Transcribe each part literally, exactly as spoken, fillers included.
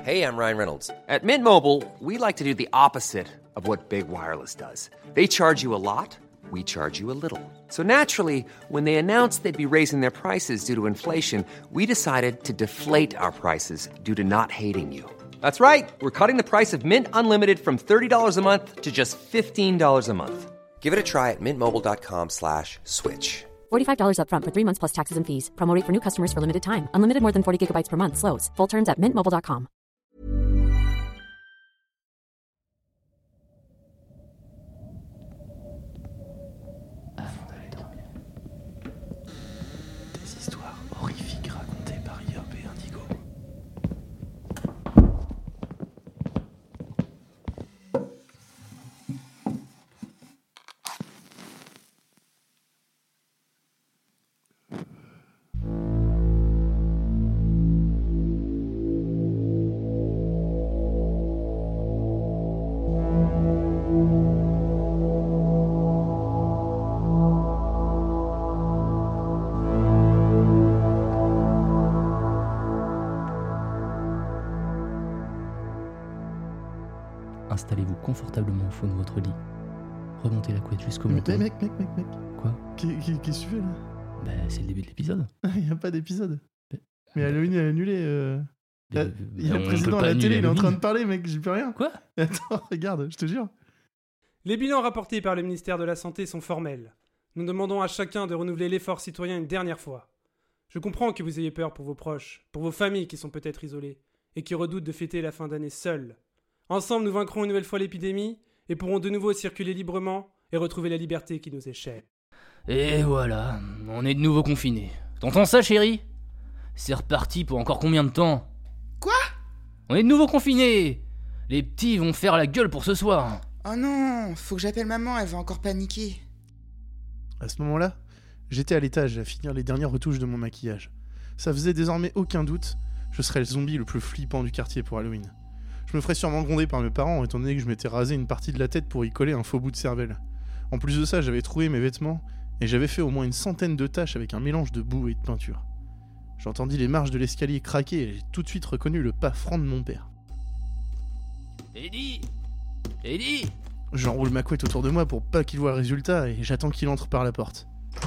Hey, I'm Ryan Reynolds. At Mint Mobile, we like to do the opposite of what Big Wireless does. They charge you a lot, we charge you a little. So naturally, when they announced they'd be raising their prices due to inflation, we decided to deflate our prices due to not hating you. That's right. We're cutting the price of Mint Unlimited from thirty dollars a month to just fifteen dollars a month. Give it a try at mintmobile.com slash switch. forty-five dollars up front for three months plus taxes and fees. Promo rate for new customers for limited time. Unlimited more than forty gigabytes per month. Slows full terms at mint mobile dot com. Avant d'aller dormir. Des histoires horrifiques racontées par I R P Indigo. Installez-vous confortablement au fond de votre lit. Remontez la couette jusqu'au Mais menton. mec, mec, mec, mec. Quoi ? Qu'est-ce que tu fais là ? Bah, c'est le début de l'épisode. Il n'y a pas d'épisode. Mais- Mais Halloween est annulé. Euh... Mais- Là, il y a on le peut président pas à la annuler télé, il est en train Halloween. de parler, mec, j'y peux rien. Quoi ? Attends, regarde, je te jure. Les bilans rapportés par le ministère de la Santé sont formels. Nous demandons à chacun de renouveler l'effort citoyen une dernière fois. Je comprends que vous ayez peur pour vos proches, pour vos familles qui sont peut-être isolées, et qui redoutent de fêter la fin d'année seuls. Ensemble, nous vaincrons une nouvelle fois l'épidémie, et pourrons de nouveau circuler librement et retrouver la liberté qui nous est chère. Et voilà, on est de nouveau confinés. T'entends ça, chérie ? C'est reparti pour encore combien de temps ? Quoi ? On est de nouveau confinés ! Les petits vont faire la gueule pour ce soir. Oh non, faut que j'appelle maman, elle va encore paniquer. À ce moment-là, j'étais à l'étage à finir les dernières retouches de mon maquillage. Ça faisait désormais aucun doute, je serais le zombie le plus flippant du quartier pour Halloween. Je me ferais sûrement gronder par mes parents, étant donné que je m'étais rasé une partie de la tête pour y coller un faux bout de cervelle. En plus de ça, j'avais trouvé mes vêtements, et j'avais fait au moins une centaine de taches avec un mélange de boue et de peinture. J'entendis les marches de l'escalier craquer, et j'ai tout de suite reconnu le pas franc de mon père. Eddie ! Eddie ! J'enroule ma couette autour de moi pour pas qu'il voie le résultat, et j'attends qu'il entre par la porte.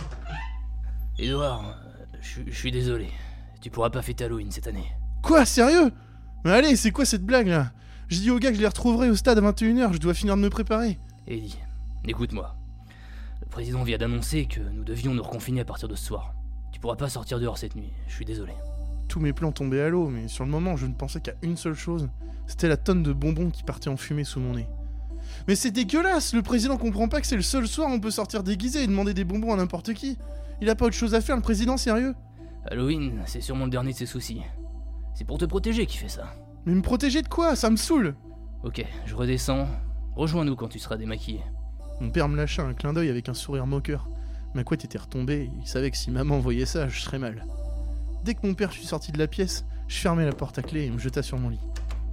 Edouard, je suis désolé. Tu pourras pas fêter Halloween cette année. Quoi, sérieux ? Mais allez, c'est quoi cette blague là ? J'ai dit aux gars que je les retrouverai au stade à vingt et une heures, je dois finir de me préparer. Eddie, écoute-moi. Le président vient d'annoncer que nous devions nous reconfiner à partir de ce soir. Tu pourras pas sortir dehors cette nuit, je suis désolé. Tous mes plans tombaient à l'eau, mais sur le moment, je ne pensais qu'à une seule chose. C'était la tonne de bonbons qui partait en fumée sous mon nez. Mais c'est dégueulasse, le président comprend pas que c'est le seul soir où on peut sortir déguisé et demander des bonbons à n'importe qui. Il a pas autre chose à faire, le président, sérieux ? Halloween, c'est sûrement le dernier de ses soucis. C'est pour te protéger qu'il fait ça. Mais me protéger de quoi ? Ça me saoule ! Ok, je redescends. Rejoins-nous quand tu seras démaquillé. Mon père me lâcha un clin d'œil avec un sourire moqueur. Ma couette était retombée, il savait que si maman voyait ça, je serais mal. Dès que mon père fut sorti de la pièce, je fermai la porte à clé et me jeta sur mon lit.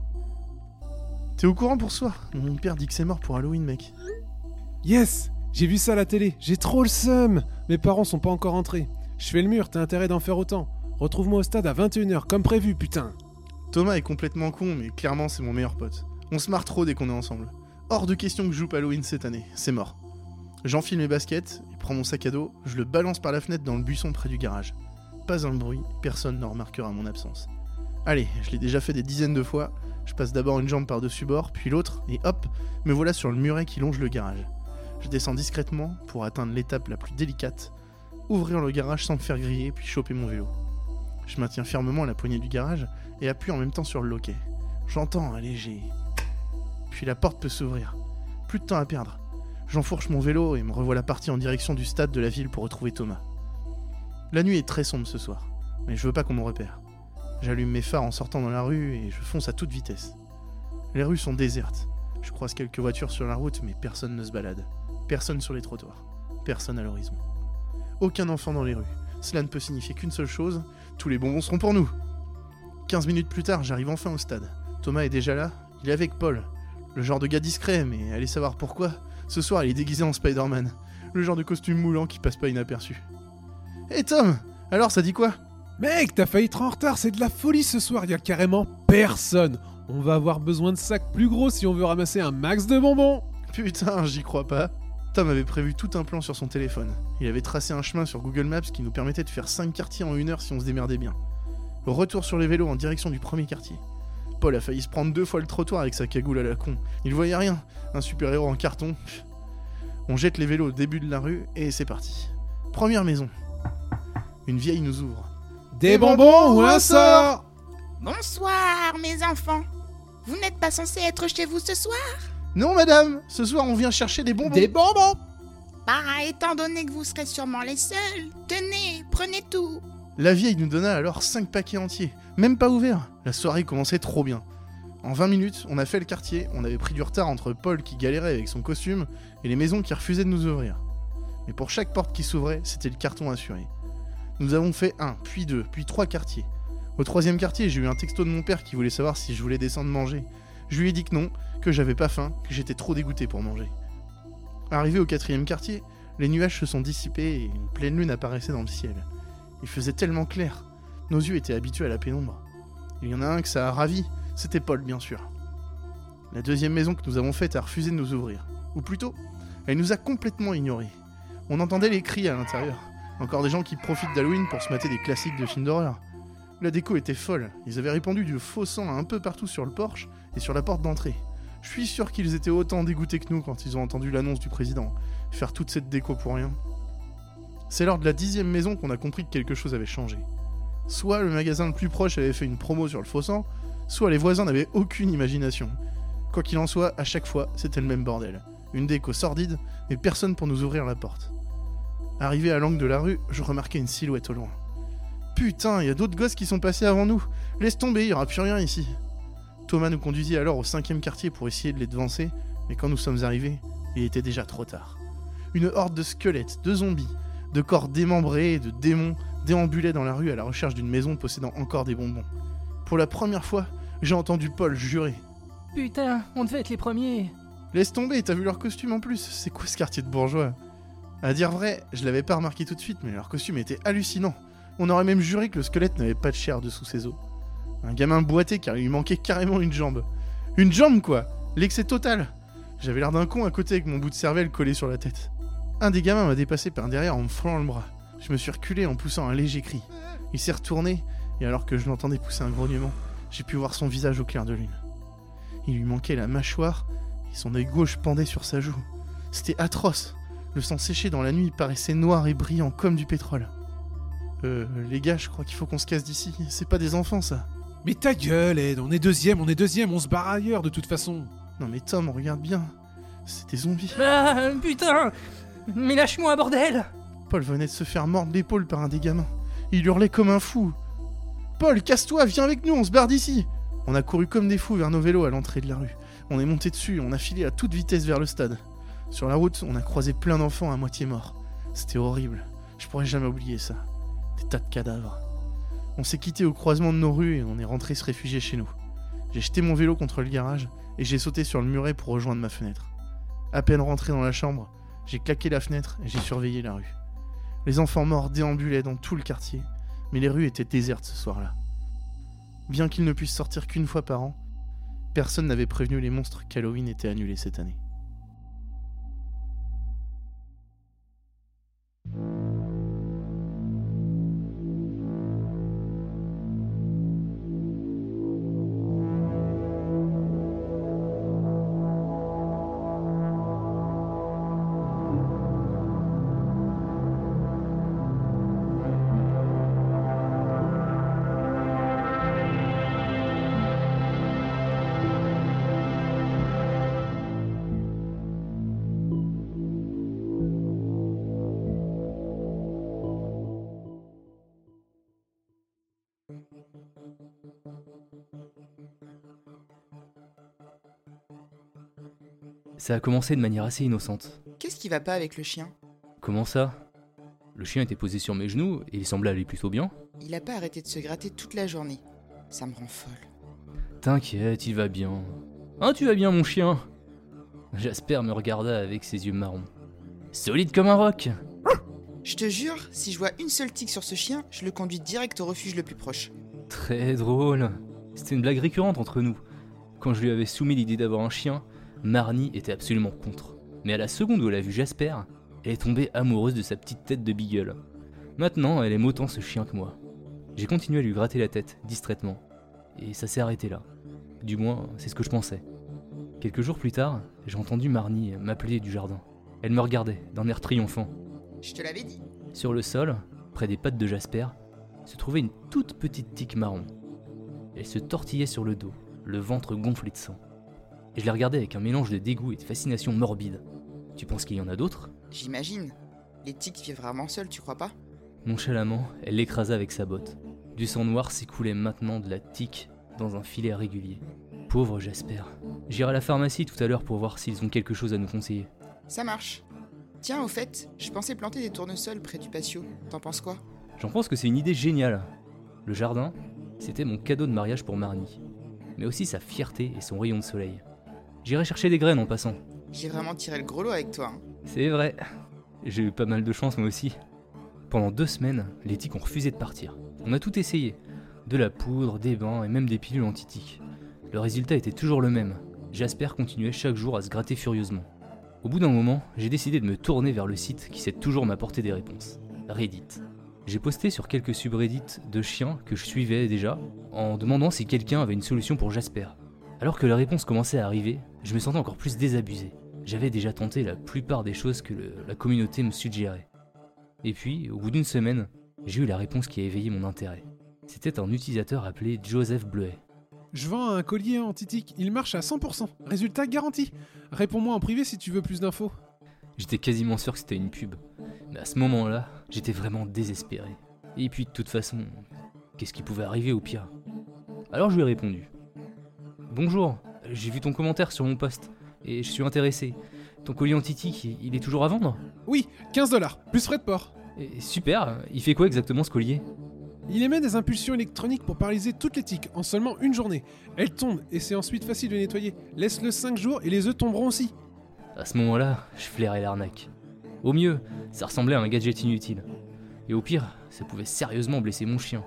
T'es au courant pour ce soir ? Mon père dit que c'est mort pour Halloween, mec. Yes, j'ai vu ça à la télé, j'ai trop le seum. Mes parents sont pas encore rentrés. Je fais le mur, t'as intérêt d'en faire autant. Retrouve-moi au stade à vingt et une heures, comme prévu, putain. Thomas est complètement con, mais clairement c'est mon meilleur pote. On se marre trop dès qu'on est ensemble. Hors de question que je joue Halloween cette année, c'est mort. J'enfile mes baskets, et prends mon sac à dos, je le balance par la fenêtre dans le buisson près du garage. Pas un bruit, personne ne remarquera mon absence. Allez, je l'ai déjà fait des dizaines de fois, je passe d'abord une jambe par-dessus bord, puis l'autre, et hop, me voilà sur le muret qui longe le garage. Je descends discrètement pour atteindre l'étape la plus délicate, ouvrir le garage sans me faire griller, puis choper mon vélo. Je maintiens fermement la poignée du garage et appuie en même temps sur le loquet. J'entends un léger... Puis la porte peut s'ouvrir. Plus de temps à perdre. J'enfourche mon vélo et me revoilà parti en direction du stade de la ville pour retrouver Thomas. La nuit est très sombre ce soir, mais je veux pas qu'on me repère. J'allume mes phares en sortant dans la rue et je fonce à toute vitesse. Les rues sont désertes. Je croise quelques voitures sur la route, mais personne ne se balade. Personne sur les trottoirs. Personne à l'horizon. Aucun enfant dans les rues. Cela ne peut signifier qu'une seule chose, tous les bonbons seront pour nous. quinze minutes plus tard, j'arrive enfin au stade. Thomas est déjà là, il est avec Paul. Le genre de gars discret, mais allez savoir pourquoi. Ce soir, il est déguisé en Spider-Man. Le genre de costume moulant qui passe pas inaperçu. Hé hey Tom, alors ça dit quoi ? Mec, t'as failli être en retard, c'est de la folie ce soir, y a carrément personne. On va avoir besoin de sacs plus gros si on veut ramasser un max de bonbons. Putain, j'y crois pas. Tom avait prévu tout un plan sur son téléphone. Il avait tracé un chemin sur Google Maps qui nous permettait de faire cinq quartiers en une heure si on se démerdait bien. Retour sur les vélos en direction du premier quartier. Paul a failli se prendre deux fois le trottoir avec sa cagoule à la con. Il voyait rien. Un super-héros en carton. Pff. On jette les vélos au début de la rue et c'est parti. Première maison. Une vieille nous ouvre. Des bonbons ou un sort? Bonsoir, mes enfants. Vous n'êtes pas censés être chez vous ce soir? Non, madame. Ce soir, on vient chercher des bonbons. Des bonbons? Bah, étant donné que vous serez sûrement les seuls, tenez, prenez tout. La vieille nous donna alors cinq paquets entiers. Même pas ouverts. La soirée commençait trop bien. En vingt minutes, on a fait le quartier. On avait pris du retard entre Paul qui galérait avec son costume et les maisons qui refusaient de nous ouvrir. Mais pour chaque porte qui s'ouvrait, c'était le carton assuré. Nous avons fait un, puis deux, puis trois quartiers. Au troisième quartier, j'ai eu un texto de mon père qui voulait savoir si je voulais descendre manger. Je lui ai dit que non, que j'avais pas faim, que j'étais trop dégoûté pour manger. Arrivé au quatrième quartier, les nuages se sont dissipés et une pleine lune apparaissait dans le ciel. Il faisait tellement clair. Nos yeux étaient habitués à la pénombre. Il y en a un que ça a ravi, c'était Paul bien sûr. La deuxième maison que nous avons faite a refusé de nous ouvrir. Ou plutôt, elle nous a complètement ignorés. On entendait les cris à l'intérieur. Encore des gens qui profitent d'Halloween pour se mater des classiques de films d'horreur. La déco était folle. Ils avaient répandu du faux sang un peu partout sur le porche et sur la porte d'entrée. Je suis sûr qu'ils étaient autant dégoûtés que nous quand ils ont entendu l'annonce du président. Faire toute cette déco pour rien. C'est lors de la dixième maison qu'on a compris que quelque chose avait changé. Soit le magasin le plus proche avait fait une promo sur le faux sang, soit les voisins n'avaient aucune imagination. Quoi qu'il en soit, à chaque fois, c'était le même bordel. Une déco sordide, mais personne pour nous ouvrir la porte. Arrivé à l'angle de la rue, je remarquais une silhouette au loin. Putain, il y a d'autres gosses qui sont passés avant nous. Laisse tomber, il n'y aura plus rien ici. Thomas nous conduisit alors au cinquième quartier pour essayer de les devancer, mais quand nous sommes arrivés, il était déjà trop tard. Une horde de squelettes, de zombies, de corps démembrés et de démons déambulaient dans la rue à la recherche d'une maison possédant encore des bonbons. Pour la première fois, j'ai entendu Paul jurer. Putain, on devait être les premiers. Laisse tomber, t'as vu leur costume en plus? C'est quoi ce quartier de bourgeois? À dire vrai, je l'avais pas remarqué tout de suite, mais leur costume était hallucinant. On aurait même juré que le squelette n'avait pas de chair dessous ses os. Un gamin boitait car il lui manquait carrément une jambe. Une jambe quoi! L'excès total! J'avais l'air d'un con à côté avec mon bout de cervelle collé sur la tête. Un des gamins m'a dépassé par derrière en me frôlant le bras. Je me suis reculé en poussant un léger cri. Il s'est retourné, et alors que je l'entendais pousser un grognement, j'ai pu voir son visage au clair de lune. Il lui manquait la mâchoire, et son œil gauche pendait sur sa joue. C'était atroce. Le sang séché dans la nuit paraissait noir et brillant comme du pétrole. Euh, les gars, je crois qu'il faut qu'on se casse d'ici. C'est pas des enfants, ça. Mais ta gueule, Ed, on est deuxième, on est deuxième, on se barre ailleurs de toute façon. Non mais Tom, regarde bien. C'est des zombies. Ah, putain! Mais lâche-moi, bordel! Paul venait de se faire mordre l'épaule par un des gamins. Il hurlait comme un fou. Paul, casse-toi, viens avec nous, on se barre d'ici. On a couru comme des fous vers nos vélos à l'entrée de la rue. On est monté dessus, on a filé à toute vitesse vers le stade. Sur la route, on a croisé plein d'enfants à moitié morts. C'était horrible. Je pourrais jamais oublier ça. Des tas de cadavres. On s'est quitté au croisement de nos rues et on est rentré se réfugier chez nous. J'ai jeté mon vélo contre le garage et j'ai sauté sur le muret pour rejoindre ma fenêtre. À peine rentré dans la chambre, j'ai claqué la fenêtre et j'ai surveillé la rue. Les enfants morts déambulaient dans tout le quartier, mais les rues étaient désertes ce soir-là. Bien qu'ils ne puissent sortir qu'une fois par an, personne n'avait prévenu les monstres qu'Halloween était annulé cette année. Ça a commencé de manière assez innocente. Qu'est-ce qui va pas avec le chien? Comment ça? Le chien était posé sur mes genoux et il semblait aller plutôt bien. Il a pas arrêté de se gratter toute la journée. Ça me rend folle. T'inquiète, il va bien. Hein, tu vas bien mon chien? Jasper me regarda avec ses yeux marrons. Solide comme un roc. Je te jure, si je vois une seule tique sur ce chien, je le conduis direct au refuge le plus proche. Très drôle. C'était une blague récurrente entre nous. Quand je lui avais soumis l'idée d'avoir un chien, Marnie était absolument contre. Mais à la seconde où elle a vu Jasper, elle est tombée amoureuse de sa petite tête de beagle. Maintenant, elle aime autant ce chien que moi. J'ai continué à lui gratter la tête, distraitement. Et ça s'est arrêté là. Du moins, c'est ce que je pensais. Quelques jours plus tard, j'ai entendu Marnie m'appeler du jardin. Elle me regardait, d'un air triomphant. Je te l'avais dit. Sur le sol, près des pattes de Jasper, se trouvait une toute petite tique marron. Elle se tortillait sur le dos, le ventre gonflé de sang. Et je la regardais avec un mélange de dégoût et de fascination morbide. Tu penses qu'il y en a d'autres ? J'imagine. Les tiques vivent rarement seuls, tu crois pas? Nonchalamment, elle l'écrasa avec sa botte. Du sang noir s'écoulait maintenant de la tique dans un filet régulier. Pauvre Jasper. J'irai à la pharmacie tout à l'heure pour voir s'ils ont quelque chose à nous conseiller. Ça marche. Tiens, au fait, je pensais planter des tournesols près du patio. T'en penses quoi? J'en pense que c'est une idée géniale. Le jardin, c'était mon cadeau de mariage pour Marnie. Mais aussi sa fierté et son rayon de soleil. J'irai chercher des graines en passant. J'ai vraiment tiré le gros lot avec toi. Hein. C'est vrai. J'ai eu pas mal de chance moi aussi. Pendant deux semaines, les tiques ont refusé de partir. On a tout essayé. De la poudre, des bains et même des pilules anti-tiques. Le résultat était toujours le même. Jasper continuait chaque jour à se gratter furieusement. Au bout d'un moment, j'ai décidé de me tourner vers le site qui sait toujours m'apporter des réponses. Reddit. J'ai posté sur quelques subreddits de chiens que je suivais déjà, en demandant si quelqu'un avait une solution pour Jasper. Alors que les réponses commençaient à arriver, je me sentais encore plus désabusé. J'avais déjà tenté la plupart des choses que le, la communauté me suggérait. Et puis, au bout d'une semaine, j'ai eu la réponse qui a éveillé mon intérêt. C'était un utilisateur appelé Joseph Bleuet. Je vends un collier anti-tic, il marche à cent pour cent. Résultat garanti. Réponds-moi en privé si tu veux plus d'infos. J'étais quasiment sûr que c'était une pub. Mais à ce moment-là, j'étais vraiment désespéré. Et puis de toute façon, qu'est-ce qui pouvait arriver au pire? Alors je lui ai répondu. Bonjour, j'ai vu ton commentaire sur mon post, et je suis intéressé. Ton collier anti-tic, il est toujours à vendre? Oui, quinze dollars, plus frais de port. Et super, il fait quoi exactement ce collier? Il émet des impulsions électroniques pour paralyser toutes les tiques en seulement une journée. Elles tombent et c'est ensuite facile de nettoyer. Laisse-le cinq jours et les œufs tomberont aussi. À ce moment-là, je flairais l'arnaque. Au mieux, ça ressemblait à un gadget inutile. Et au pire, ça pouvait sérieusement blesser mon chien.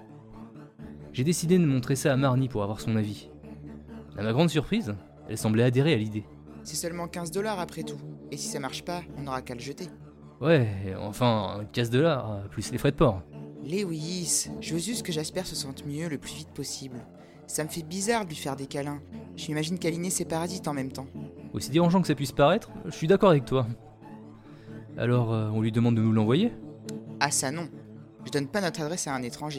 J'ai décidé de montrer ça à Marnie pour avoir son avis. À ma grande surprise, elle semblait adhérer à l'idée. C'est seulement quinze dollars après tout. Et si ça marche pas, on n'aura qu'à le jeter. Ouais, enfin, quinze dollars, plus les frais de port. Lewis, je veux juste que Jasper se sente mieux le plus vite possible. Ça me fait bizarre de lui faire des câlins. Je m'imagine câliner ses parasites en même temps. Aussi dérangeant que ça puisse paraître, je suis d'accord avec toi. Alors, euh, on lui demande de nous l'envoyer? Ah ça non. Je donne pas notre adresse à un étranger.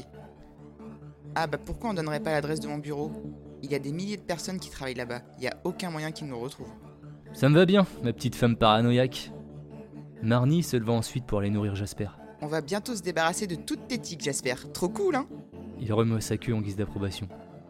Ah bah pourquoi on donnerait pas l'adresse de mon bureau? Il y a des milliers de personnes qui travaillent là-bas. Il y a aucun moyen qu'ils nous retrouvent. Ça me va bien, ma petite femme paranoïaque. Marnie se leva ensuite pour aller nourrir Jasper. On va bientôt se débarrasser de toutes tes tiques, Jasper. Trop cool, hein? Il remuait sa queue en guise d'approbation.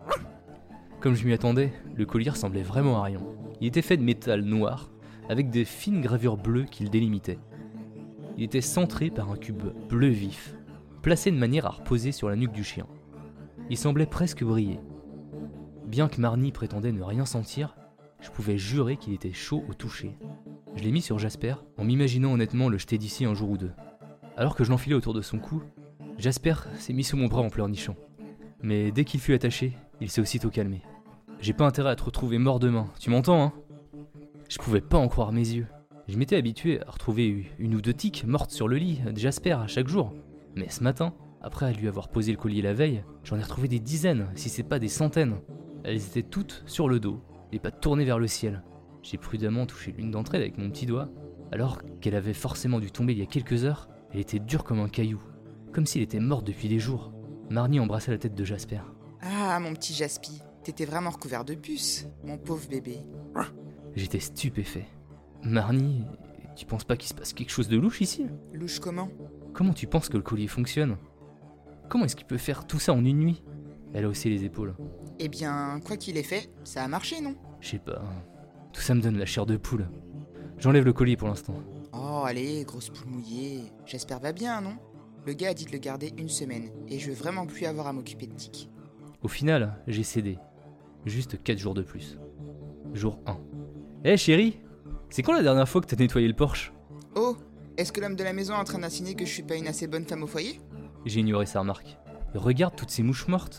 Comme je m'y attendais, le collier ressemblait vraiment à rien. Il était fait de métal noir, avec des fines gravures bleues qui le délimitaient. Il était centré par un cube bleu vif, placé de manière à reposer sur la nuque du chien. Il semblait presque briller. Bien que Marnie prétendait ne rien sentir, je pouvais jurer qu'il était chaud au toucher. Je l'ai mis sur Jasper, en m'imaginant honnêtement le jeter d'ici un jour ou deux. Alors que je l'enfilais autour de son cou, Jasper s'est mis sous mon bras en pleurnichant. Mais dès qu'il fut attaché, il s'est aussitôt calmé. J'ai pas intérêt à te retrouver mort demain, tu m'entends, hein? Je pouvais pas en croire mes yeux. Je m'étais habitué à retrouver une ou deux tiques mortes sur le lit de Jasper chaque jour. Mais ce matin, après lui avoir posé le collier la veille, j'en ai retrouvé des dizaines, si c'est pas des centaines. Elles étaient toutes sur le dos, les pattes tournées vers le ciel. J'ai prudemment touché l'une d'entre elles avec mon petit doigt, alors qu'elle avait forcément dû tomber il y a quelques heures. Elle était dure comme un caillou, comme s'il était mort depuis des jours. Marnie embrassait la tête de Jasper. Ah, mon petit Jaspi, t'étais vraiment recouvert de puces, mon pauvre bébé. J'étais stupéfait. Marnie, tu penses pas qu'il se passe quelque chose de louche ici? Louche comment? Comment tu penses que le collier fonctionne? Comment est-ce qu'il peut faire tout ça en une nuit? Elle a haussé les épaules. Eh bien, quoi qu'il ait fait, ça a marché, non? Je sais pas. Tout ça me donne la chair de poule. J'enlève le collier pour l'instant. Oh, allez, grosse poule mouillée. Jasper va bien, non? Le gars a dit de le garder une semaine, et je veux vraiment plus avoir à m'occuper de tiques. Au final, j'ai cédé. Juste quatre jours de plus. Jour un. Hé hey, chérie, c'est quand la dernière fois que t'as nettoyé le porche? Oh, est-ce que l'homme de la maison est en train d'insinuer que je suis pas une assez bonne femme au foyer? J'ai ignoré sa remarque. Regarde toutes ces mouches mortes.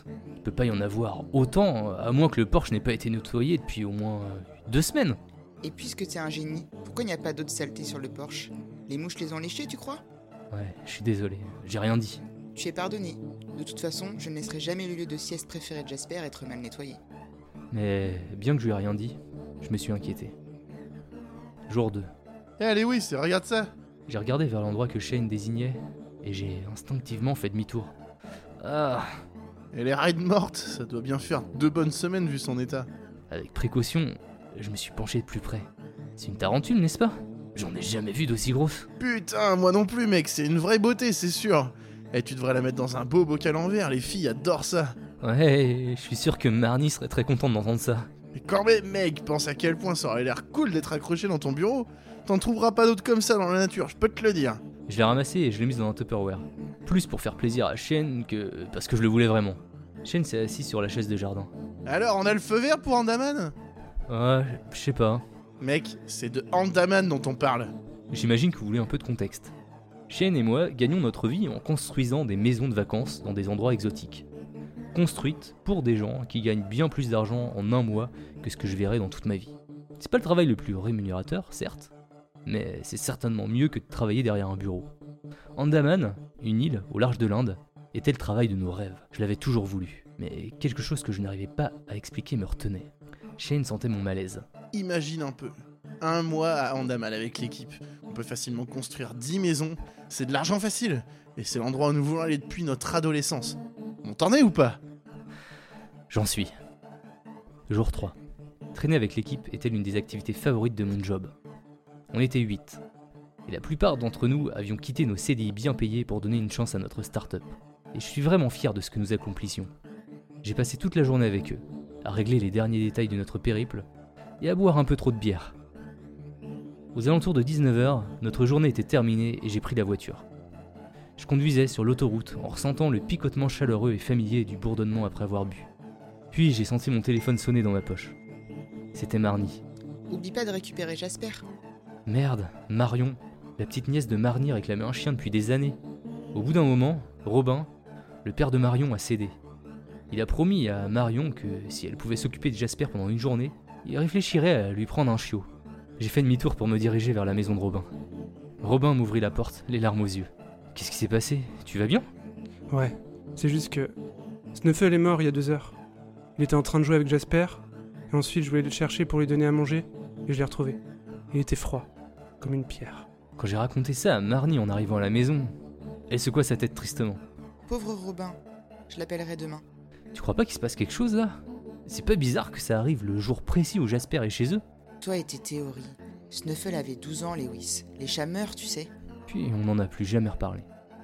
peut pas y en avoir autant, à moins que le porche n'ait pas été nettoyé depuis au moins euh, deux semaines. Et puisque t'es un génie, pourquoi il n'y a pas d'autres saletés sur le Porsche? Les mouches les ont léchées, tu crois? Ouais, je suis désolé, j'ai rien dit. Tu es pardonné. De toute façon, je ne laisserai jamais le lieu de sieste préféré de Jasper être mal nettoyé. Mais bien que je lui ai rien dit, je me suis inquiété. Jour deux. Eh allez oui, c'est regarde ça. J'ai regardé vers l'endroit que Shane désignait, et j'ai instinctivement fait demi-tour. Ah, Elle est raide morte, ça doit bien faire deux bonnes semaines vu son état. avec précaution, je me suis penché de plus près. C'est une tarentule, n'est-ce pas? J'en ai jamais vu d'aussi grosse. Putain, moi non plus mec, c'est une vraie beauté, c'est sûr. Eh, tu devrais la mettre dans un beau bocal en verre, les filles adorent ça. Ouais, je suis sûr que Marnie serait très contente d'entendre ça. Mais quand même mec, pense à quel point ça aurait l'air cool d'être accroché dans ton bureau. T'en trouveras pas d'autres comme ça dans la nature, je peux te le dire. Je l'ai ramassé et je l'ai mise dans un Tupperware. Plus pour faire plaisir à Shane que parce que je le voulais vraiment. Shane s'est assis sur la chaise de jardin. Alors, on a le feu vert pour Andaman? Ouais, je sais pas. Mec, c'est de Andaman dont on parle. J'imagine que vous voulez un peu de contexte. Shane et moi gagnons notre vie en construisant des maisons de vacances dans des endroits exotiques. Construites pour des gens qui gagnent bien plus d'argent en un mois que ce que je verrai dans toute ma vie. C'est pas le travail le plus rémunérateur, certes, mais c'est certainement mieux que de travailler derrière un bureau. Andaman, une île au large de l'Inde, était le travail de nos rêves. Je l'avais toujours voulu, mais quelque chose que je n'arrivais pas à expliquer me retenait. Shane sentait mon malaise. Imagine un peu. Un mois à Andaman avec l'équipe. On peut facilement construire dix maisons. C'est de l'argent facile. Et c'est l'endroit où nous voulons aller depuis notre adolescence. On t'en est ou pas? J'en suis. Jour trois. Traîner avec l'équipe était l'une des activités favorites de mon job. On était huit. Et la plupart d'entre nous avions quitté nos C D I bien payés pour donner une chance à notre start-up. Et je suis vraiment fier de ce que nous accomplissions. J'ai passé toute la journée avec eux, à régler les derniers détails de notre périple et à boire un peu trop de bière. Aux alentours de dix-neuf heures, notre journée était terminée et j'ai pris la voiture. Je conduisais sur l'autoroute en ressentant le picotement chaleureux et familier du bourdonnement après avoir bu. Puis j'ai senti mon téléphone sonner dans ma poche. C'était Marnie. Oublie pas de récupérer Jasper. Merde, Marion, la petite nièce de Marnie réclamait un chien depuis des années. Au bout d'un moment, Robin, le père de Marion, a cédé. Il a promis à Marion que si elle pouvait s'occuper de Jasper pendant une journée, il réfléchirait à lui prendre un chiot. J'ai fait demi-tour pour me diriger vers la maison de Robin. Robin m'ouvrit la porte, les larmes aux yeux. Qu'est-ce qui s'est passé? Tu vas bien? Ouais, c'est juste que... Snuffle est mort il y a deux heures. Il était en train de jouer avec Jasper, et ensuite je voulais le chercher pour lui donner à manger, et je l'ai retrouvé. Il était froid, comme une pierre. Quand j'ai raconté ça à Marnie en arrivant à la maison, elle secoua sa tête tristement. Pauvre Robin, je l'appellerai demain. Tu crois pas qu'il se passe quelque chose là? C'est pas bizarre que ça arrive le jour précis où Jasper est chez eux? Toi et tes théories. Snuffle avait douze ans, Lewis. Les chats meurent, tu sais. Puis on n'en a plus jamais reparlé.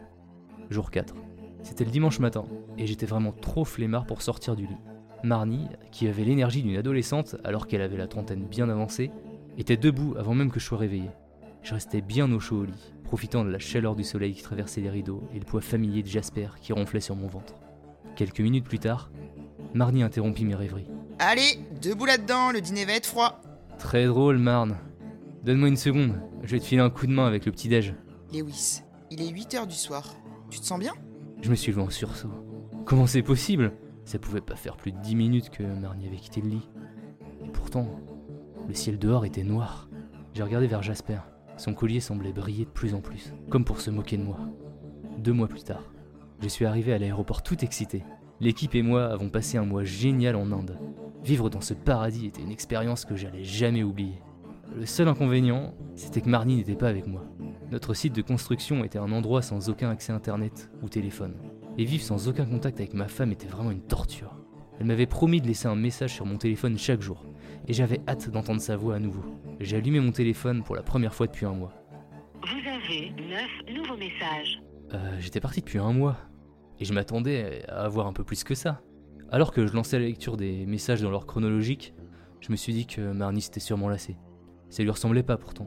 Jour quatre. C'était le dimanche matin, et j'étais vraiment trop flemmard pour sortir du lit. Marnie, qui avait l'énergie d'une adolescente alors qu'elle avait la trentaine bien avancée, était debout avant même que je sois réveillé. Je restais bien au chaud au lit, profitant de la chaleur du soleil qui traversait les rideaux et le poids familier de Jasper qui ronflait sur mon ventre. Quelques minutes plus tard, Marnie interrompit mes rêveries. Allez, debout là-dedans, le dîner va être froid. Très drôle, Marne. Donne-moi une seconde, je vais te filer un coup de main avec le petit-déj. Lewis, il est huit heures du soir. Tu te sens bien? Je me suis levé en sursaut. Comment c'est possible? Ça pouvait pas faire plus de dix minutes que Marnie avait quitté le lit. Et pourtant, le ciel dehors était noir. J'ai regardé vers Jasper. Son collier semblait briller de plus en plus, comme pour se moquer de moi. Deux mois plus tard, je suis arrivé à l'aéroport tout excité. L'équipe et moi avons passé un mois génial en Inde. Vivre dans ce paradis était une expérience que j'allais jamais oublier. Le seul inconvénient, c'était que Marnie n'était pas avec moi. Notre site de construction était un endroit sans aucun accès internet ou téléphone. Et vivre sans aucun contact avec ma femme était vraiment une torture. Elle m'avait promis de laisser un message sur mon téléphone chaque jour, et j'avais hâte d'entendre sa voix à nouveau. J'ai allumé mon téléphone pour la première fois depuis un mois. Vous avez neuf nouveaux messages. Euh, j'étais parti depuis un mois, et je m'attendais à avoir un peu plus que ça. Alors que je lançais la lecture des messages dans l'ordre chronologique, je me suis dit que Marnie s'était sûrement lassée. Ça lui ressemblait pas pourtant.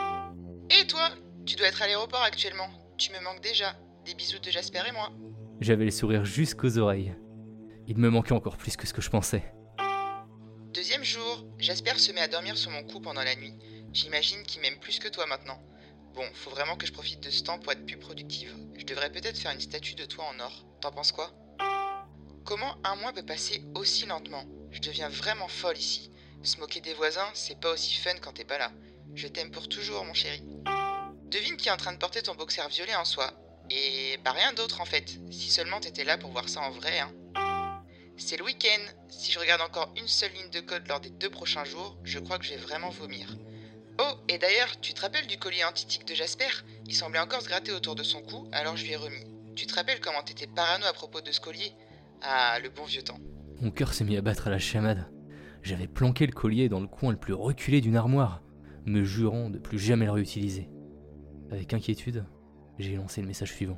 Et toi? Tu dois être à l'aéroport actuellement. Tu me manques déjà. Des bisous de Jasper et moi. J'avais le sourire jusqu'aux oreilles. Il me manquait encore plus que ce que je pensais. Deuxième jour, Jasper se met à dormir sur mon cou pendant la nuit. J'imagine qu'il m'aime plus que toi maintenant. Bon, faut vraiment que je profite de ce temps pour être plus productive. Je devrais peut-être faire une statue de toi en or. T'en penses quoi? Comment un mois peut passer aussi lentement? Je deviens vraiment folle ici. Se moquer des voisins, c'est pas aussi fun quand t'es pas là. Je t'aime pour toujours, mon chéri. Devine qui est en train de porter ton boxer violet en soie. Et bah rien d'autre en fait. Si seulement t'étais là pour voir ça en vrai, hein. C'est le week-end. Si je regarde encore une seule ligne de code lors des deux prochains jours, je crois que je vais vraiment vomir. Oh, et d'ailleurs, tu te rappelles du collier anti-tic de Jasper? Il semblait encore se gratter autour de son cou, alors je lui ai remis. Tu te rappelles comment t'étais parano à propos de ce collier? Ah, le bon vieux temps. Mon cœur s'est mis à battre à la chamade. J'avais planqué le collier dans le coin le plus reculé d'une armoire, me jurant de plus jamais le réutiliser. Avec inquiétude, j'ai lancé le message suivant.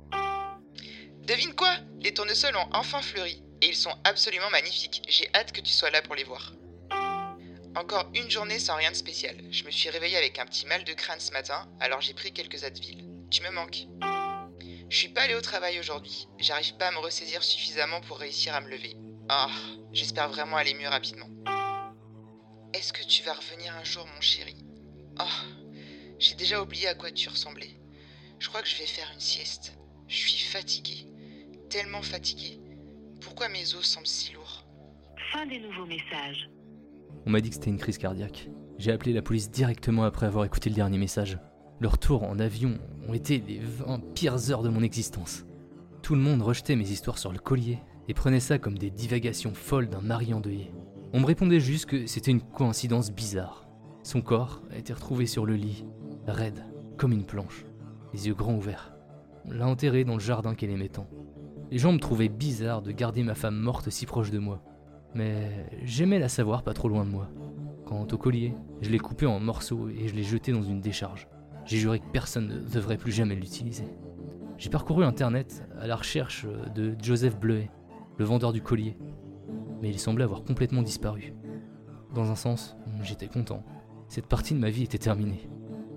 Devine quoi? Les tournesols ont enfin fleuri, et ils sont absolument magnifiques. J'ai hâte que tu sois là pour les voir. Encore une journée sans rien de spécial. Je me suis réveillée avec un petit mal de crâne ce matin, alors j'ai pris quelques Advil. Tu me manques. Je suis pas allée au travail aujourd'hui. J'arrive pas à me ressaisir suffisamment pour réussir à me lever. Ah, oh, j'espère vraiment aller mieux rapidement. Est-ce que tu vas revenir un jour, mon chéri? Oh, j'ai déjà oublié à quoi tu ressemblais. Je crois que je vais faire une sieste. Je suis fatiguée. Tellement fatiguée. Pourquoi mes os semblent si lourds? Fin des nouveaux messages. On m'a dit que c'était une crise cardiaque. J'ai appelé la police directement après avoir écouté le dernier message. Le retour en avion ont été les vingt pires heures de mon existence. Tout le monde rejetait mes histoires sur le collier et prenait ça comme des divagations folles d'un mari endeuillé. On me répondait juste que c'était une coïncidence bizarre. Son corps a été retrouvé sur le lit, raide, comme une planche, les yeux grands ouverts. On l'a enterré dans le jardin qu'elle aimait tant. Les gens me trouvaient bizarre de garder ma femme morte si proche de moi. Mais j'aimais la savoir pas trop loin de moi. Quant au collier, je l'ai coupé en morceaux et je l'ai jeté dans une décharge. J'ai juré que personne ne devrait plus jamais l'utiliser. J'ai parcouru internet à la recherche de Joseph Bleuet, le vendeur du collier. Mais il semblait avoir complètement disparu. Dans un sens, j'étais content. Cette partie de ma vie était terminée.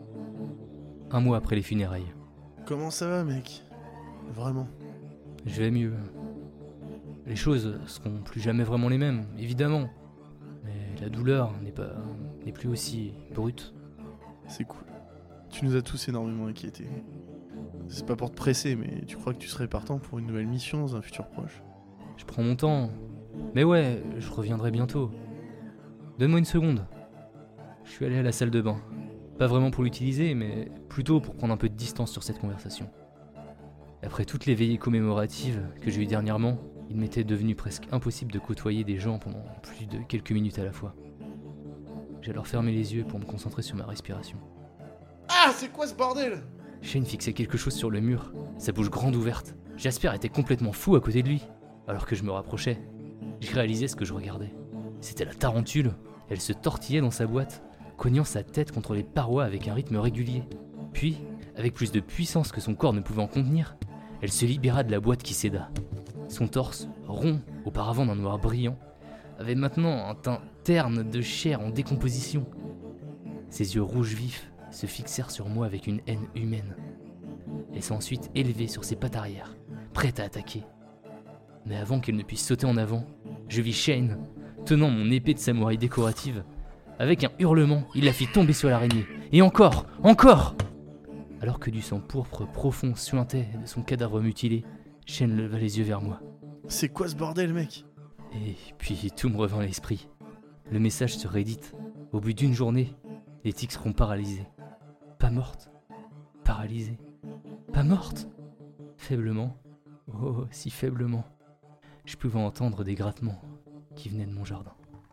Un mois après les funérailles. Comment ça va, mec? Vraiment? Je vais mieux. Les choses seront plus jamais vraiment les mêmes, évidemment. Mais la douleur n'est pas, n'est plus aussi brute. C'est cool. Tu nous as tous énormément inquiétés. C'est pas pour te presser, mais tu crois que tu serais partant pour une nouvelle mission dans un futur proche? Je prends mon temps. Mais ouais, je reviendrai bientôt. Donne-moi une seconde. Je suis allé à la salle de bain. Pas vraiment pour l'utiliser, mais plutôt pour prendre un peu de distance sur cette conversation. Après toutes les veillées commémoratives que j'ai eues dernièrement, il m'était devenu presque impossible de côtoyer des gens pendant plus de quelques minutes à la fois. J'ai alors fermé les yeux pour me concentrer sur ma respiration. Ah, c'est quoi ce bordel? Shane fixait quelque chose sur le mur, sa bouche grande ouverte. Jasper était complètement fou à côté de lui. Alors que je me rapprochais, j'ai réalisé ce que je regardais. C'était la tarentule. Elle se tortillait dans sa boîte, cognant sa tête contre les parois avec un rythme régulier. Puis, avec plus de puissance que son corps ne pouvait en contenir, elle se libéra de la boîte qui céda. Son torse, rond, auparavant d'un noir brillant, avait maintenant un teint terne de chair en décomposition. Ses yeux rouges vifs se fixèrent sur moi avec une haine humaine. Elle s'est ensuite élevée sur ses pattes arrière, prête à attaquer. Mais avant qu'elle ne puisse sauter en avant, je vis Shane, tenant mon épée de samouraï décorative. Avec un hurlement, il la fit tomber sur l'araignée. Et encore, encore! Alors que du sang pourpre profond suintait de son cadavre mutilé, Shane leva les yeux vers moi. C'est quoi ce bordel, mec? Et puis tout me revint à l'esprit. Le message se réédite. Au bout d'une journée, les tics seront paralysés. Pas morte. Paralysée. Pas morte. Faiblement. Oh, si faiblement. Je pouvais entendre des grattements qui venaient de mon jardin.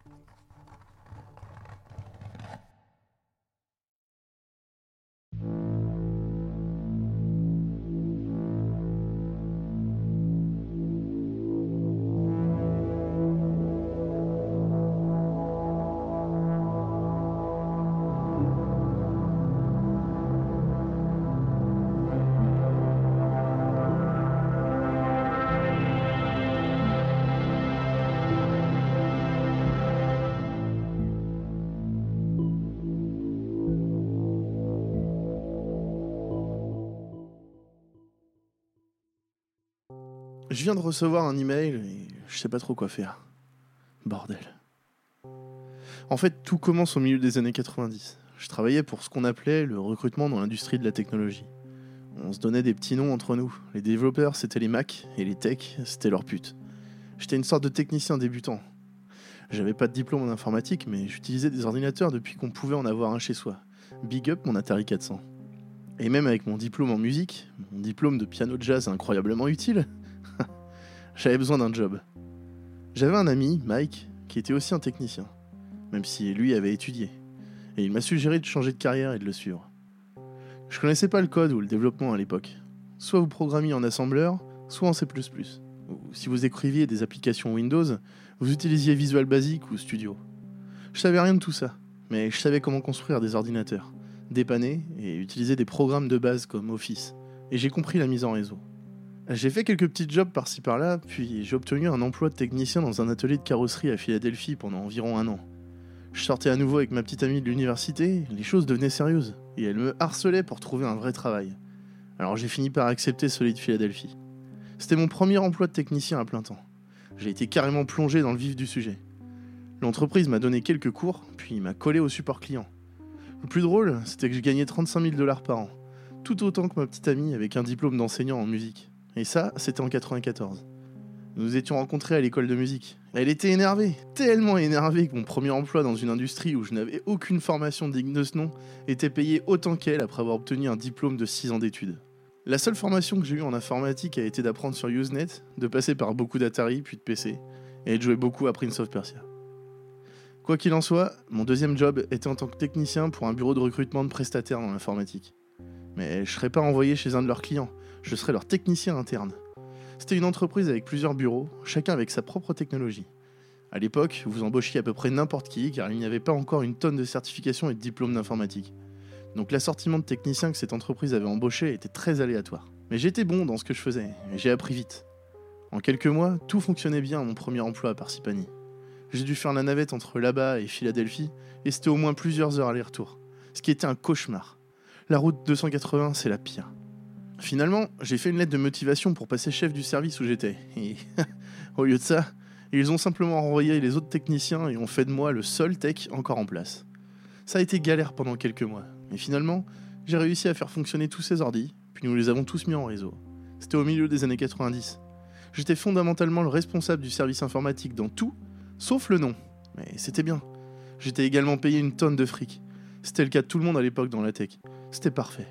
Je viens de recevoir un email et je sais pas trop quoi faire. Bordel. En fait, tout commence au milieu des années quatre-vingt-dix. Je travaillais pour ce qu'on appelait le recrutement dans l'industrie de la technologie. On se donnait des petits noms entre nous. Les développeurs, c'était les Mac, et les techs, c'était leurs putes. J'étais une sorte de technicien débutant. J'avais pas de diplôme en informatique, mais j'utilisais des ordinateurs depuis qu'on pouvait en avoir un chez soi. Big up mon Atari quatre cents. Et même avec mon diplôme en musique, mon diplôme de piano jazz incroyablement utile, j'avais besoin d'un job. J'avais un ami, Mike, qui était aussi un technicien, même si lui avait étudié. Et il m'a suggéré de changer de carrière et de le suivre. Je connaissais pas le code ou le développement à l'époque. Soit vous programmiez en assembleur, soit en C plus plus. Ou si vous écriviez des applications Windows, vous utilisiez Visual Basic ou Studio. Je savais rien de tout ça, mais je savais comment construire des ordinateurs, dépanner et utiliser des programmes de base comme Office. Et j'ai compris la mise en réseau. J'ai fait quelques petits jobs par-ci par-là, puis j'ai obtenu un emploi de technicien dans un atelier de carrosserie à Philadelphie pendant environ un an. Je sortais à nouveau avec ma petite amie de l'université, les choses devenaient sérieuses, et elle me harcelait pour trouver un vrai travail. Alors j'ai fini par accepter celui de Philadelphie. C'était mon premier emploi de technicien à plein temps. J'ai été carrément plongé dans le vif du sujet. L'entreprise m'a donné quelques cours, puis m'a collé au support client. Le plus drôle, c'était que je gagnais trente-cinq mille dollars par an, tout autant que ma petite amie avec un diplôme d'enseignant en musique. Et ça, c'était en quatre-vingt-quatorze. Nous nous étions rencontrés à l'école de musique. Elle était énervée, tellement énervée que mon premier emploi dans une industrie où je n'avais aucune formation digne de ce nom était payé autant qu'elle après avoir obtenu un diplôme de six ans d'études. La seule formation que j'ai eue en informatique a été d'apprendre sur Usenet, de passer par beaucoup d'Atari puis de P C, et de jouer beaucoup à Prince of Persia. Quoi qu'il en soit, mon deuxième job était en tant que technicien pour un bureau de recrutement de prestataires dans l'informatique. Mais je ne serais pas envoyé chez un de leurs clients, je serais leur technicien interne. C'était une entreprise avec plusieurs bureaux, chacun avec sa propre technologie. À l'époque, vous embauchiez à peu près n'importe qui, car il n'y avait pas encore une tonne de certifications et de diplômes d'informatique. Donc l'assortiment de techniciens que cette entreprise avait embauché était très aléatoire. Mais j'étais bon dans ce que je faisais, et j'ai appris vite. En quelques mois, tout fonctionnait bien à mon premier emploi à Parsippany. J'ai dû faire la navette entre là-bas et Philadelphie, et c'était au moins plusieurs heures aller-retour, ce qui était un cauchemar. La route deux cent quatre-vingts, c'est la pire. Finalement, j'ai fait une lettre de motivation pour passer chef du service où j'étais, et au lieu de ça, ils ont simplement renvoyé les autres techniciens et ont fait de moi le seul tech encore en place. Ça a été galère pendant quelques mois, mais finalement, j'ai réussi à faire fonctionner tous ces ordis, puis nous les avons tous mis en réseau. C'était au milieu des années quatre-vingt-dix. J'étais fondamentalement le responsable du service informatique dans tout, sauf le nom, mais c'était bien. J'étais également payé une tonne de fric. C'était le cas de tout le monde à l'époque dans la tech. C'était parfait.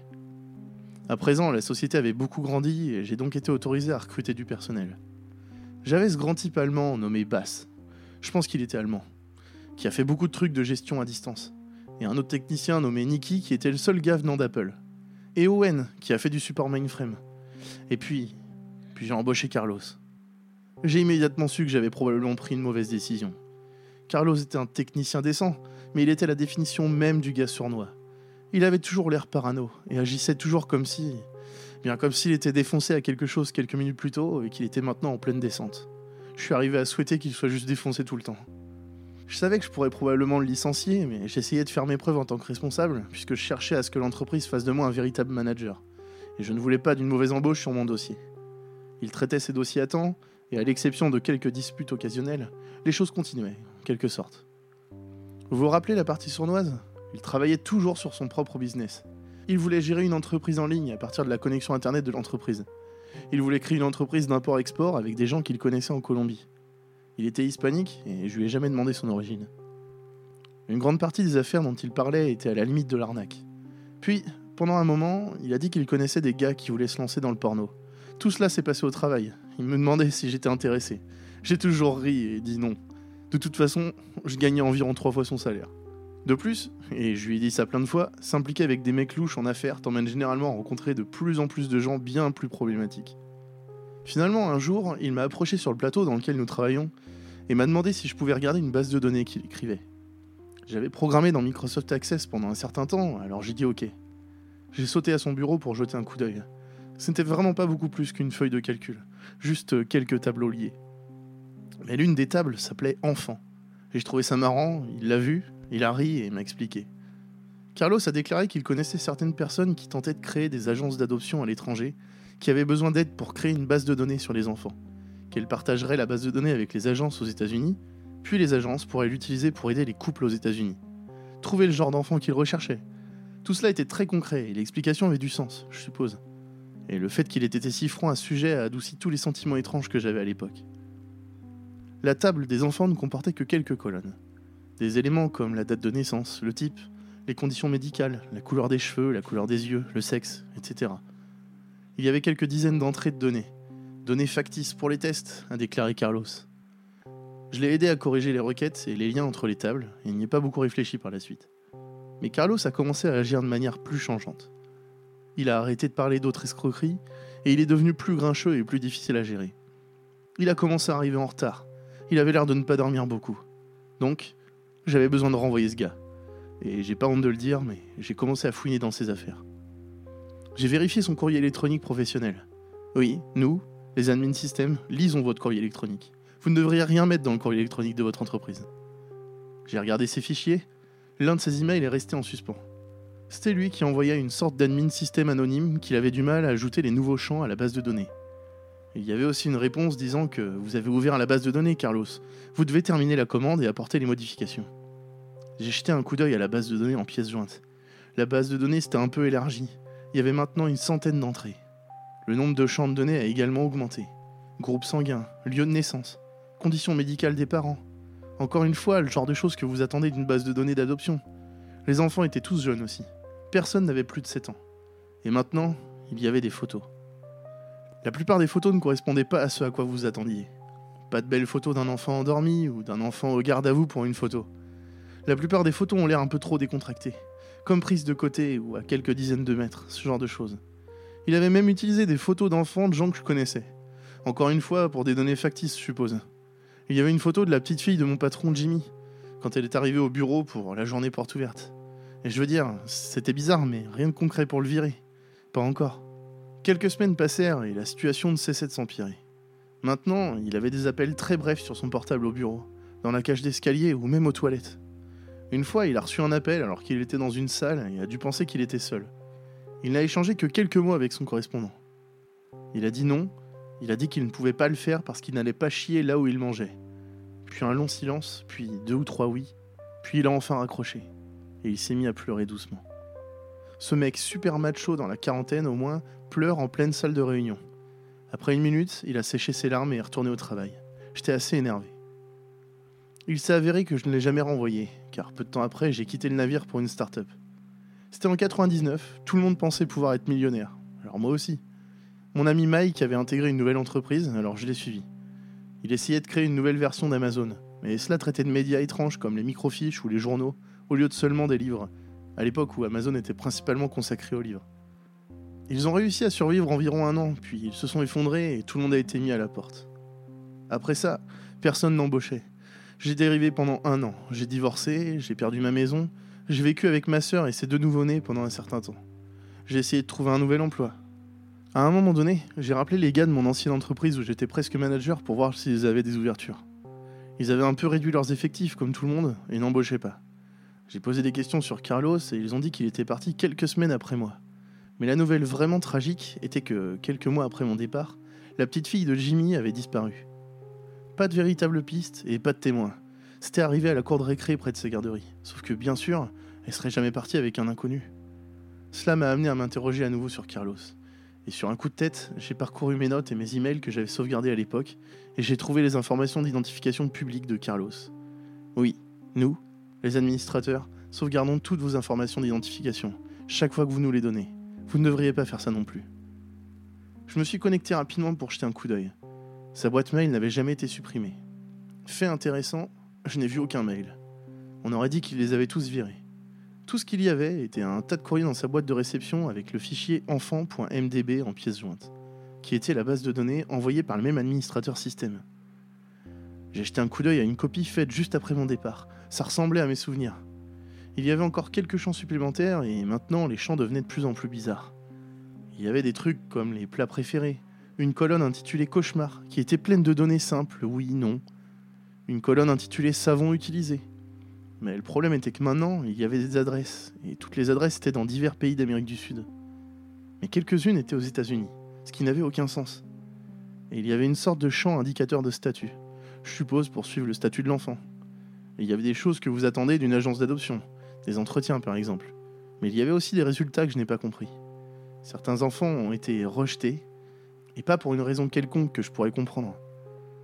À présent, la société avait beaucoup grandi et j'ai donc été autorisé à recruter du personnel. J'avais ce grand type allemand nommé Bass, je pense qu'il était allemand, qui a fait beaucoup de trucs de gestion à distance, et un autre technicien nommé Nicky qui était le seul gars venant d'Apple, et Owen qui a fait du support mainframe. Et puis, puis j'ai embauché Carlos. J'ai immédiatement su que j'avais probablement pris une mauvaise décision. Carlos était un technicien décent, mais il était la définition même du gars sournois. Il avait toujours l'air parano, et agissait toujours comme si... bien comme s'il était défoncé à quelque chose quelques minutes plus tôt, et qu'il était maintenant en pleine descente. Je suis arrivé à souhaiter qu'il soit juste défoncé tout le temps. Je savais que je pourrais probablement le licencier, mais j'essayais de faire mes preuves en tant que responsable, puisque je cherchais à ce que l'entreprise fasse de moi un véritable manager. Et je ne voulais pas d'une mauvaise embauche sur mon dossier. Il traitait ses dossiers à temps, et à l'exception de quelques disputes occasionnelles, les choses continuaient, en quelque sorte. Vous vous rappelez la partie sournoise ? Il travaillait toujours sur son propre business. Il voulait gérer une entreprise en ligne à partir de la connexion internet de l'entreprise. Il voulait créer une entreprise d'import-export avec des gens qu'il connaissait en Colombie. Il était hispanique et je lui ai jamais demandé son origine. Une grande partie des affaires dont il parlait était à la limite de l'arnaque. Puis, pendant un moment, il a dit qu'il connaissait des gars qui voulaient se lancer dans le porno. Tout cela s'est passé au travail. Il me demandait si j'étais intéressé. J'ai toujours ri et dit non. De toute façon, je gagnais environ trois fois son salaire. De plus, et je lui ai dit ça plein de fois, s'impliquer avec des mecs louches en affaires t'emmène généralement à rencontrer de plus en plus de gens bien plus problématiques. Finalement, un jour, il m'a approché sur le plateau dans lequel nous travaillons et m'a demandé si je pouvais regarder une base de données qu'il écrivait. J'avais programmé dans Microsoft Access pendant un certain temps, alors j'ai dit ok. J'ai sauté à son bureau pour jeter un coup d'œil. Ce n'était vraiment pas beaucoup plus qu'une feuille de calcul, juste quelques tableaux liés. Mais l'une des tables s'appelait Enfant. Et je trouvais ça marrant, il l'a vu, il a ri et m'a expliqué. Carlos a déclaré qu'il connaissait certaines personnes qui tentaient de créer des agences d'adoption à l'étranger, qui avaient besoin d'aide pour créer une base de données sur les enfants, qu'elles partageraient la base de données avec les agences aux États-Unis, puis les agences pourraient l'utiliser pour aider les couples aux États-Unis. Trouver le genre d'enfant qu'ils recherchaient. Tout cela était très concret et l'explication avait du sens, je suppose. Et le fait qu'il ait été si franc à ce sujet a adouci tous les sentiments étranges que j'avais à l'époque. La table des enfants ne comportait que quelques colonnes. Des éléments comme la date de naissance, le type, les conditions médicales, la couleur des cheveux, la couleur des yeux, le sexe, et cetera. Il y avait quelques dizaines d'entrées de données. Données factices pour les tests, a déclaré Carlos. Je l'ai aidé à corriger les requêtes et les liens entre les tables, et il n'y a pas beaucoup réfléchi par la suite. Mais Carlos a commencé à agir de manière plus changeante. Il a arrêté de parler d'autres escroqueries, et il est devenu plus grincheux et plus difficile à gérer. Il a commencé à arriver en retard. Il avait l'air de ne pas dormir beaucoup. Donc, j'avais besoin de renvoyer ce gars. Et j'ai pas honte de le dire, mais j'ai commencé à fouiner dans ses affaires. J'ai vérifié son courrier électronique professionnel. Oui, nous, les admin systèmes, lisons votre courrier électronique. Vous ne devriez rien mettre dans le courrier électronique de votre entreprise. J'ai regardé ses fichiers. L'un de ses emails est resté en suspens. C'était lui qui envoyait une sorte d'admin système anonyme qu'il avait du mal à ajouter les nouveaux champs à la base de données. Il y avait aussi une réponse disant que vous avez ouvert la base de données, Carlos. Vous devez terminer la commande et apporter les modifications. J'ai jeté un coup d'œil à la base de données en pièces jointes. La base de données s'était un peu élargie. Il y avait maintenant une centaine d'entrées. Le nombre de champs de données a également augmenté. Groupe sanguin, lieu de naissance, conditions médicales des parents. Encore une fois, le genre de choses que vous attendez d'une base de données d'adoption. Les enfants étaient tous jeunes aussi. Personne n'avait plus de sept ans. Et maintenant, il y avait des photos. La plupart des photos ne correspondaient pas à ce à quoi vous vous attendiez. Pas de belles photos d'un enfant endormi ou d'un enfant au garde à vous pour une photo. La plupart des photos ont l'air un peu trop décontractées, comme prises de côté ou à quelques dizaines de mètres, ce genre de choses. Il avait même utilisé des photos d'enfants de gens que je connaissais. Encore une fois, pour des données factices, je suppose. Il y avait une photo de la petite fille de mon patron Jimmy, quand elle est arrivée au bureau pour la journée porte ouverte. Et je veux dire, c'était bizarre, mais rien de concret pour le virer. Pas encore. Quelques semaines passèrent et la situation ne cessait de s'empirer. Maintenant, il avait des appels très brefs sur son portable au bureau, dans la cage d'escalier ou même aux toilettes. Une fois, il a reçu un appel alors qu'il était dans une salle et a dû penser qu'il était seul. Il n'a échangé que quelques mots avec son correspondant. Il a dit non, il a dit qu'il ne pouvait pas le faire parce qu'il n'allait pas chier là où il mangeait. Puis un long silence, puis deux ou trois oui, puis il a enfin raccroché. Et il s'est mis à pleurer doucement. Ce mec super macho dans la quarantaine au moins pleure en pleine salle de réunion. Après une minute, il a séché ses larmes et est retourné au travail. J'étais assez énervé. Il s'est avéré que je ne l'ai jamais renvoyé, car peu de temps après, j'ai quitté le navire pour une start-up. C'était en quatre-vingt-dix-neuf, tout le monde pensait pouvoir être millionnaire. Alors moi aussi. Mon ami Mike avait intégré une nouvelle entreprise, alors je l'ai suivi. Il essayait de créer une nouvelle version d'Amazon, mais cela traitait de médias étranges comme les microfiches ou les journaux, au lieu de seulement des livres, à l'époque où Amazon était principalement consacré aux livres. Ils ont réussi à survivre environ un an, puis ils se sont effondrés et tout le monde a été mis à la porte. Après ça, personne n'embauchait. J'ai dérivé pendant un an, j'ai divorcé, j'ai perdu ma maison, j'ai vécu avec ma sœur et ses deux nouveau-nés pendant un certain temps. J'ai essayé de trouver un nouvel emploi. À un moment donné, j'ai rappelé les gars de mon ancienne entreprise où j'étais presque manager pour voir s'ils avaient des ouvertures. Ils avaient un peu réduit leurs effectifs comme tout le monde et n'embauchaient pas. J'ai posé des questions sur Carlos et ils ont dit qu'il était parti quelques semaines après moi. Mais la nouvelle vraiment tragique était que, quelques mois après mon départ, la petite fille de Jimmy avait disparu. Pas de véritable piste et pas de témoin. C'était arrivé à la cour de récré près de sa garderie. Sauf que, bien sûr, elle serait jamais partie avec un inconnu. Cela m'a amené à m'interroger à nouveau sur Carlos. Et sur un coup de tête, j'ai parcouru mes notes et mes emails que j'avais sauvegardés à l'époque, et j'ai trouvé les informations d'identification publique de Carlos. Oui, nous, les administrateurs, sauvegardons toutes vos informations d'identification, chaque fois que vous nous les donnez. Vous ne devriez pas faire ça non plus. Je me suis connecté rapidement pour jeter un coup d'œil. Sa boîte mail n'avait jamais été supprimée. Fait intéressant, je n'ai vu aucun mail. On aurait dit qu'il les avait tous virés. Tout ce qu'il y avait était un tas de courriers dans sa boîte de réception avec le fichier enfant point m d b en pièces jointes, qui était la base de données envoyée par le même administrateur système. J'ai jeté un coup d'œil à une copie faite juste après mon départ. Ça ressemblait à mes souvenirs. Il y avait encore quelques champs supplémentaires et maintenant les champs devenaient de plus en plus bizarres. Il y avait des trucs comme les plats préférés, une colonne intitulée Cauchemar qui était pleine de données simples, oui, non. Une colonne intitulée Savon utilisé. Mais le problème était que maintenant, il y avait des adresses, et toutes les adresses étaient dans divers pays d'Amérique du Sud. Mais quelques-unes étaient aux États-Unis, ce qui n'avait aucun sens. Et il y avait une sorte de champ indicateur de statut, je suppose pour suivre le statut de l'enfant. Et il y avait des choses que vous attendez d'une agence d'adoption, des entretiens par exemple. Mais il y avait aussi des résultats que je n'ai pas compris. Certains enfants ont été rejetés, et pas pour une raison quelconque que je pourrais comprendre.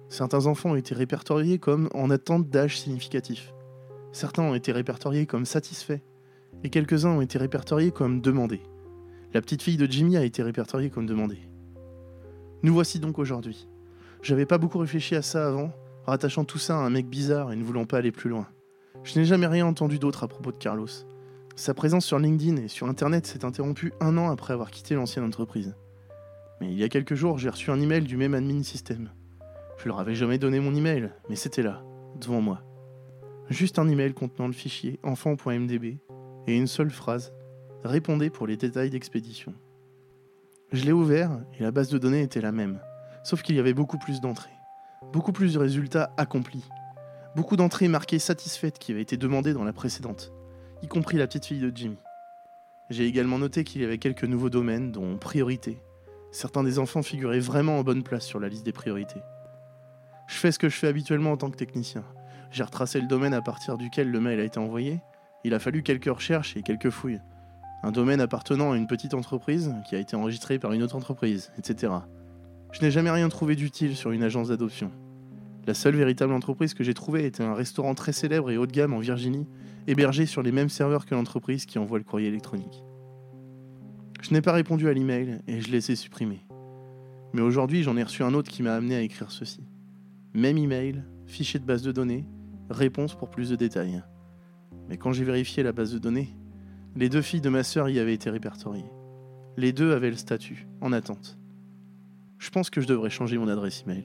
Certains enfants ont été répertoriés comme en attente d'âge significatif. Certains ont été répertoriés comme satisfaits. Et quelques-uns ont été répertoriés comme demandés. La petite fille de Jimmy a été répertoriée comme demandée. Nous voici donc aujourd'hui. J'avais pas beaucoup réfléchi à ça avant, rattachant tout ça à un mec bizarre et ne voulant pas aller plus loin. Je n'ai jamais rien entendu d'autre à propos de Carlos. Sa présence sur LinkedIn et sur Internet s'est interrompue un an après avoir quitté l'ancienne entreprise. Mais il y a quelques jours, j'ai reçu un email du même admin système. Je leur avais jamais donné mon email, mais c'était là, devant moi. Juste un email contenant le fichier enfant point m d b et une seule phrase « Répondez pour les détails d'expédition ». Je l'ai ouvert et la base de données était la même, sauf qu'il y avait beaucoup plus d'entrées, beaucoup plus de résultats accomplis, beaucoup d'entrées marquées satisfaites qui avaient été demandées dans la précédente, y compris la petite fille de Jimmy. J'ai également noté qu'il y avait quelques nouveaux domaines, dont priorité. Certains des enfants figuraient vraiment en bonne place sur la liste des priorités. Je fais ce que je fais habituellement en tant que technicien. J'ai retracé le domaine à partir duquel le mail a été envoyé. Il a fallu quelques recherches et quelques fouilles. Un domaine appartenant à une petite entreprise qui a été enregistrée par une autre entreprise, et cetera. Je n'ai jamais rien trouvé d'utile sur une agence d'adoption. La seule véritable entreprise que j'ai trouvée était un restaurant très célèbre et haut de gamme en Virginie, hébergé sur les mêmes serveurs que l'entreprise qui envoie le courrier électronique. Je n'ai pas répondu à l'email et je l'ai laissé supprimer. Mais aujourd'hui, j'en ai reçu un autre qui m'a amené à écrire ceci. Même email, fichier de base de données, réponse pour plus de détails. Mais quand j'ai vérifié la base de données, les deux filles de ma sœur y avaient été répertoriées. Les deux avaient le statut, en attente. Je pense que je devrais changer mon adresse email.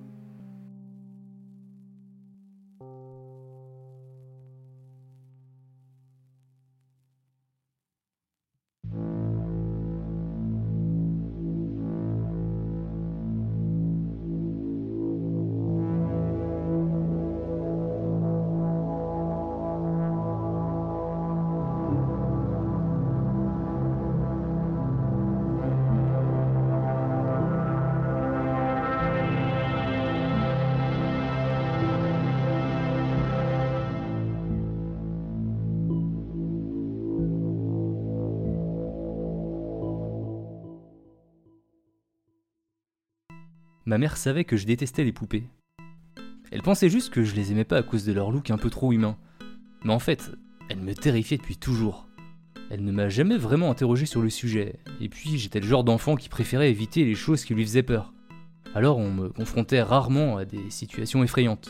Ma mère savait que je détestais les poupées. Elle pensait juste que je les aimais pas à cause de leur look un peu trop humain. Mais en fait, elle me terrifiait depuis toujours. Elle ne m'a jamais vraiment interrogé sur le sujet, et puis j'étais le genre d'enfant qui préférait éviter les choses qui lui faisaient peur. Alors on me confrontait rarement à des situations effrayantes.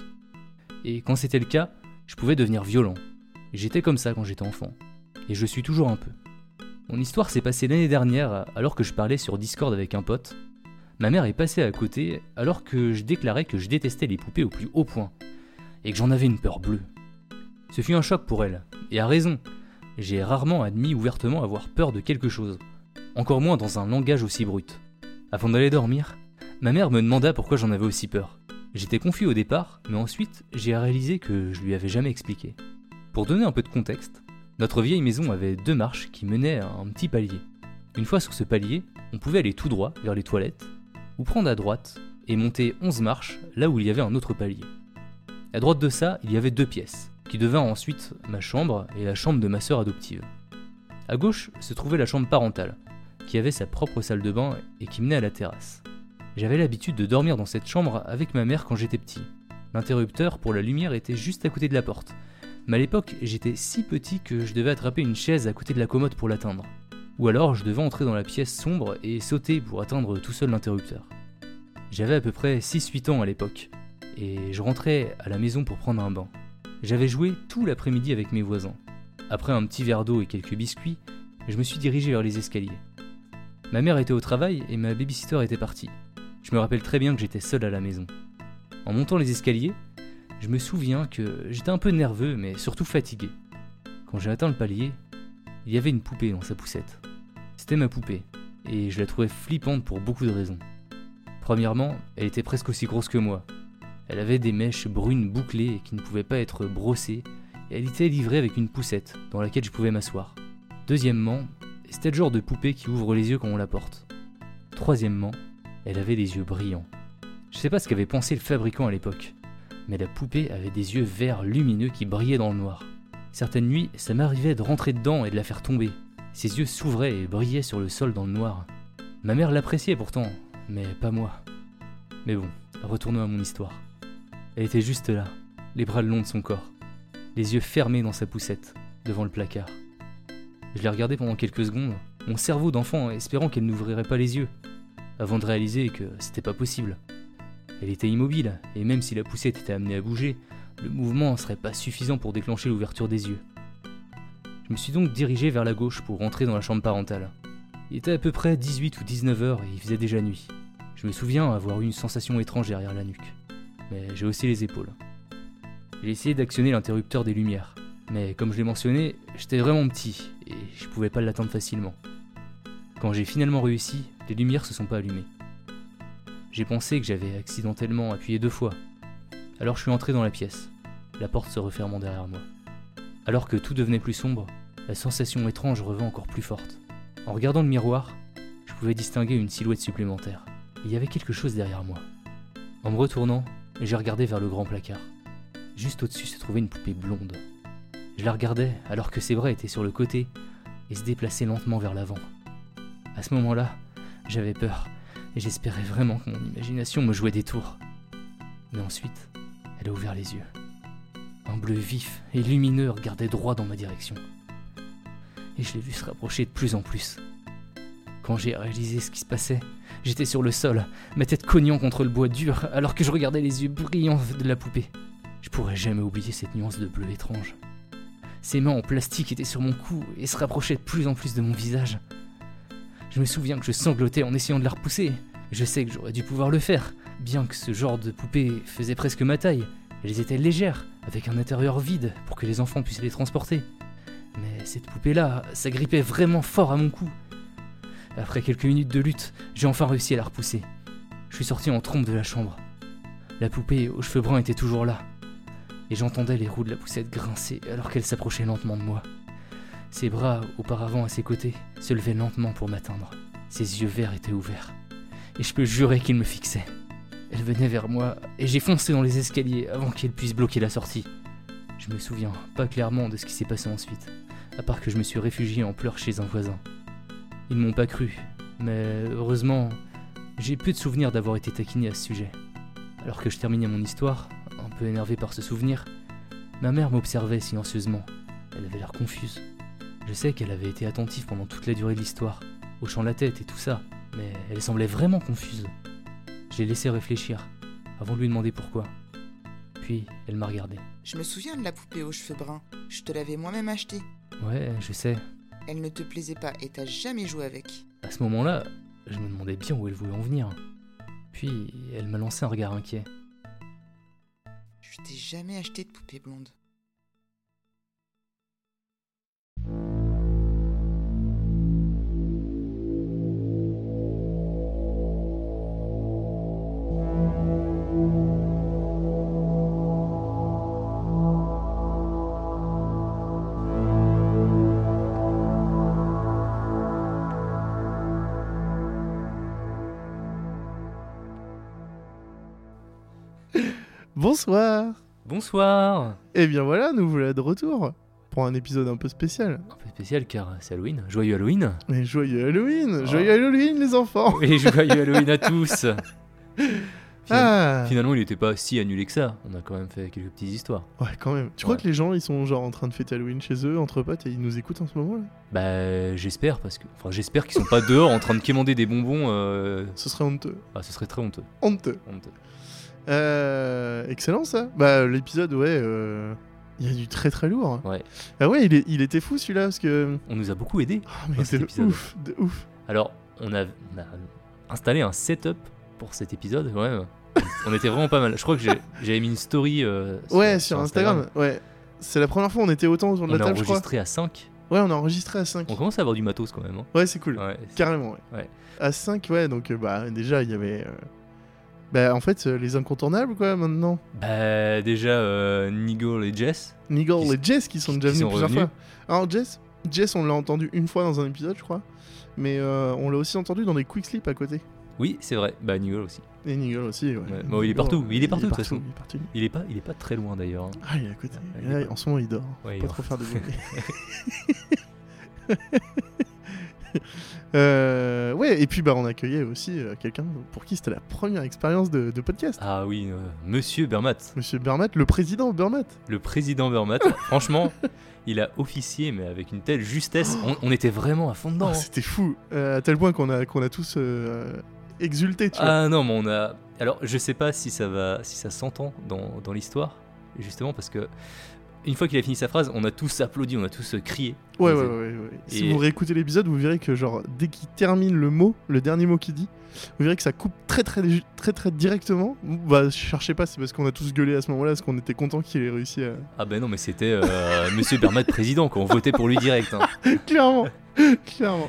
Et quand c'était le cas, je pouvais devenir violent. J'étais comme ça quand j'étais enfant. Et je suis toujours un peu. Mon histoire s'est passée l'année dernière alors que je parlais sur Discord avec un pote. Ma mère est passée à côté alors que je déclarais que je détestais les poupées au plus haut point et que j'en avais une peur bleue. Ce fut un choc pour elle, et à raison. J'ai rarement admis ouvertement avoir peur de quelque chose, encore moins dans un langage aussi brut. Avant d'aller dormir, ma mère me demanda pourquoi j'en avais aussi peur. J'étais confus au départ, mais ensuite j'ai réalisé que je lui avais jamais expliqué. Pour donner un peu de contexte, notre vieille maison avait deux marches qui menaient à un petit palier. Une fois sur ce palier, on pouvait aller tout droit vers les toilettes, ou prendre à droite et monter onze marches là où il y avait un autre palier. À droite de ça, il y avait deux pièces, qui devinrent ensuite ma chambre et la chambre de ma sœur adoptive. À gauche se trouvait la chambre parentale, qui avait sa propre salle de bain et qui menait à la terrasse. J'avais l'habitude de dormir dans cette chambre avec ma mère quand j'étais petit. L'interrupteur pour la lumière était juste à côté de la porte, mais à l'époque j'étais si petit que je devais attraper une chaise à côté de la commode pour l'atteindre. Ou alors je devais entrer dans la pièce sombre et sauter pour atteindre tout seul l'interrupteur. J'avais à peu près six huit ans à l'époque, et je rentrais à la maison pour prendre un bain. J'avais joué tout l'après-midi avec mes voisins. Après un petit verre d'eau et quelques biscuits, je me suis dirigé vers les escaliers. Ma mère était au travail et ma babysitter était partie. Je me rappelle très bien que j'étais seul à la maison. En montant les escaliers, je me souviens que j'étais un peu nerveux mais surtout fatigué. Quand j'ai atteint le palier, il y avait une poupée dans sa poussette. C'était ma poupée, et je la trouvais flippante pour beaucoup de raisons. Premièrement, elle était presque aussi grosse que moi. Elle avait des mèches brunes bouclées qui ne pouvaient pas être brossées, et elle était livrée avec une poussette dans laquelle je pouvais m'asseoir. Deuxièmement, c'était le genre de poupée qui ouvre les yeux quand on la porte. Troisièmement, elle avait des yeux brillants. Je sais pas ce qu'avait pensé le fabricant à l'époque, mais la poupée avait des yeux verts lumineux qui brillaient dans le noir. Certaines nuits, ça m'arrivait de rentrer dedans et de la faire tomber. Ses yeux s'ouvraient et brillaient sur le sol dans le noir. Ma mère l'appréciait pourtant, mais pas moi. Mais bon, retournons à mon histoire. Elle était juste là, les bras le long de son corps, les yeux fermés dans sa poussette, devant le placard. Je l'ai regardée pendant quelques secondes, mon cerveau d'enfant espérant qu'elle n'ouvrirait pas les yeux, avant de réaliser que c'était pas possible. Elle était immobile, et même si la poussette était amenée à bouger, le mouvement ne serait pas suffisant pour déclencher l'ouverture des yeux. Je me suis donc dirigé vers la gauche pour rentrer dans la chambre parentale. Il était à peu près dix-huit ou dix-neuf heures et il faisait déjà nuit. Je me souviens avoir eu une sensation étrange derrière la nuque, mais j'ai haussé les épaules. J'ai essayé d'actionner l'interrupteur des lumières, mais comme je l'ai mentionné, j'étais vraiment petit et je pouvais pas l'atteindre facilement. Quand j'ai finalement réussi, les lumières se sont pas allumées. J'ai pensé que j'avais accidentellement appuyé deux fois. Alors je suis entré dans la pièce, la porte se refermant derrière moi. Alors que tout devenait plus sombre, la sensation étrange revint encore plus forte. En regardant le miroir, je pouvais distinguer une silhouette supplémentaire. Il y avait quelque chose derrière moi. En me retournant, j'ai regardé vers le grand placard. Juste au-dessus se trouvait une poupée blonde. Je la regardais alors que ses bras étaient sur le côté et se déplaçaient lentement vers l'avant. À ce moment-là, j'avais peur et j'espérais vraiment que mon imagination me jouait des tours. Mais ensuite, elle a ouvert les yeux. Un bleu vif et lumineux regardait droit dans ma direction. Et je l'ai vu se rapprocher de plus en plus. Quand j'ai réalisé ce qui se passait, j'étais sur le sol, ma tête cognant contre le bois dur, alors que je regardais les yeux brillants de la poupée. Je pourrais jamais oublier cette nuance de bleu étrange. Ses mains en plastique étaient sur mon cou et se rapprochaient de plus en plus de mon visage. Je me souviens que je sanglotais en essayant de la repousser. Je sais que j'aurais dû pouvoir le faire, bien que ce genre de poupée faisait presque ma taille. Elles étaient légères, avec un intérieur vide pour que les enfants puissent les transporter. Mais cette poupée-là, ça grippait vraiment fort à mon cou. Après quelques minutes de lutte, j'ai enfin réussi à la repousser. Je suis sorti en trompe de la chambre. La poupée aux cheveux bruns était toujours là. Et j'entendais les roues de la poussette grincer alors qu'elle s'approchait lentement de moi. Ses bras, auparavant à ses côtés, se levaient lentement pour m'atteindre. Ses yeux verts étaient ouverts. Et je peux jurer qu'ils me fixaient. Elle venait vers moi et j'ai foncé dans les escaliers avant qu'elle puisse bloquer la sortie. Je me souviens pas clairement de ce qui s'est passé ensuite, à part que je me suis réfugié en pleurs chez un voisin. Ils ne m'ont pas cru, mais heureusement, j'ai peu de souvenirs d'avoir été taquiné à ce sujet. Alors que je terminais mon histoire, un peu énervé par ce souvenir, ma mère m'observait silencieusement. Elle avait l'air confuse. Je sais qu'elle avait été attentive pendant toute la durée de l'histoire, hochant la tête et tout ça, mais elle semblait vraiment confuse. Je l'ai laissé réfléchir, avant de lui demander pourquoi. Puis, elle m'a regardé. Je me souviens de la poupée aux cheveux bruns. Je te l'avais moi-même achetée. Ouais, je sais. Elle ne te plaisait pas et t'as jamais joué avec. À ce moment-là, je me demandais bien où elle voulait en venir. Puis, elle m'a lancé un regard inquiet. Je t'ai jamais acheté de poupée blonde. Bonsoir. Bonsoir. Et bien voilà, nous voilà de retour pour un épisode un peu spécial. Un peu spécial car c'est Halloween. Joyeux Halloween. Mais joyeux Halloween, Oh. joyeux Halloween les enfants. Oui, joyeux Halloween à tous. Finalement, Ah. finalement, il était pas si annulé que ça. On a quand même fait quelques petites histoires. Ouais, quand même. Tu crois Ouais. que les gens ils sont genre en train de fêter Halloween chez eux entre potes et ils nous écoutent en ce moment là? Bah, j'espère parce que, enfin, j'espère qu'ils sont pas dehors en train de quémander des bonbons. Euh... Ce serait honteux. Ah, ce serait très honteux. Honteux. honteux. Euh, excellent ça. Bah l'épisode ouais, euh, il y a du très très lourd. Ouais. Ah ouais, il, est, il était fou celui-là parce que. On nous a beaucoup aidé. Ah mais Dans cet de épisode. ouf, de ouf. Alors, on a, on a installé un setup pour cet épisode. Ouais. On était vraiment pas mal. Je crois que j'ai- j'avais mis une story. euh, Ouais, sur Instagram. Ouais. C'est la première fois où on était autant autour de On la a table, je crois. enregistré à cinq. Ouais, on a enregistré à cinq. On commence à avoir du matos quand même. Hein. Ouais, c'est cool. Ouais. Carrément, ouais. Ouais. À cinq, ouais, donc euh, bah déjà il y avait. euh, Bah en fait, euh, les incontournables quoi maintenant. Bah, déjà, euh, Nigel et Jess. Nigel Qui- et Jess qui sont qui- déjà qui venus sont plusieurs revenus. fois. Alors Jess, Jess on l'a entendu une fois dans un épisode, je crois. Mais euh, on l'a aussi entendu dans des quick sleep à côté. Oui, c'est vrai. Bah, Nigel aussi. Et Nigel aussi, ouais. Ouais, bon, il est Nigel, partout, il est partout, de toute façon. Il est partout. Il est pas, il est pas très loin d'ailleurs. hein. Ah, il est à côté. Ouais, Et il est là, pas- en ce moment, il dort. Ouais, il Pas est trop en- faire de bruit. Euh, ouais, et puis bah, on accueillait aussi euh, quelqu'un pour qui c'était la première expérience de, de podcast. Ah oui, euh, Monsieur Bermat. Monsieur Bermat, le président Bermat. Le président Bermat. Franchement, il a officié, mais avec une telle justesse. On, on était vraiment à fond dedans. Oh, hein. C'était fou, euh, à tel point qu'on a, qu'on a tous euh, exulté, tu vois. Ah non, mais on a. Alors, je sais pas si ça va, si ça s'entend dans, dans l'histoire, justement, parce que une fois qu'il a fini sa phrase, on a tous applaudi, on a tous crié. Ouais, On ouais, faisait- ouais, ouais. Et- Si vous réécoutez l'épisode, vous verrez que genre dès qu'il termine le mot, le dernier mot qu'il dit, vous verrez que ça coupe très très très très, très directement. Bah cherchez pas, c'est parce qu'on a tous gueulé à ce moment-là, parce qu'on était content qu'il ait réussi à. Ah ben non, mais c'était euh, Monsieur Bermat président, quoi. On votait pour lui direct. hein. Clairement, clairement.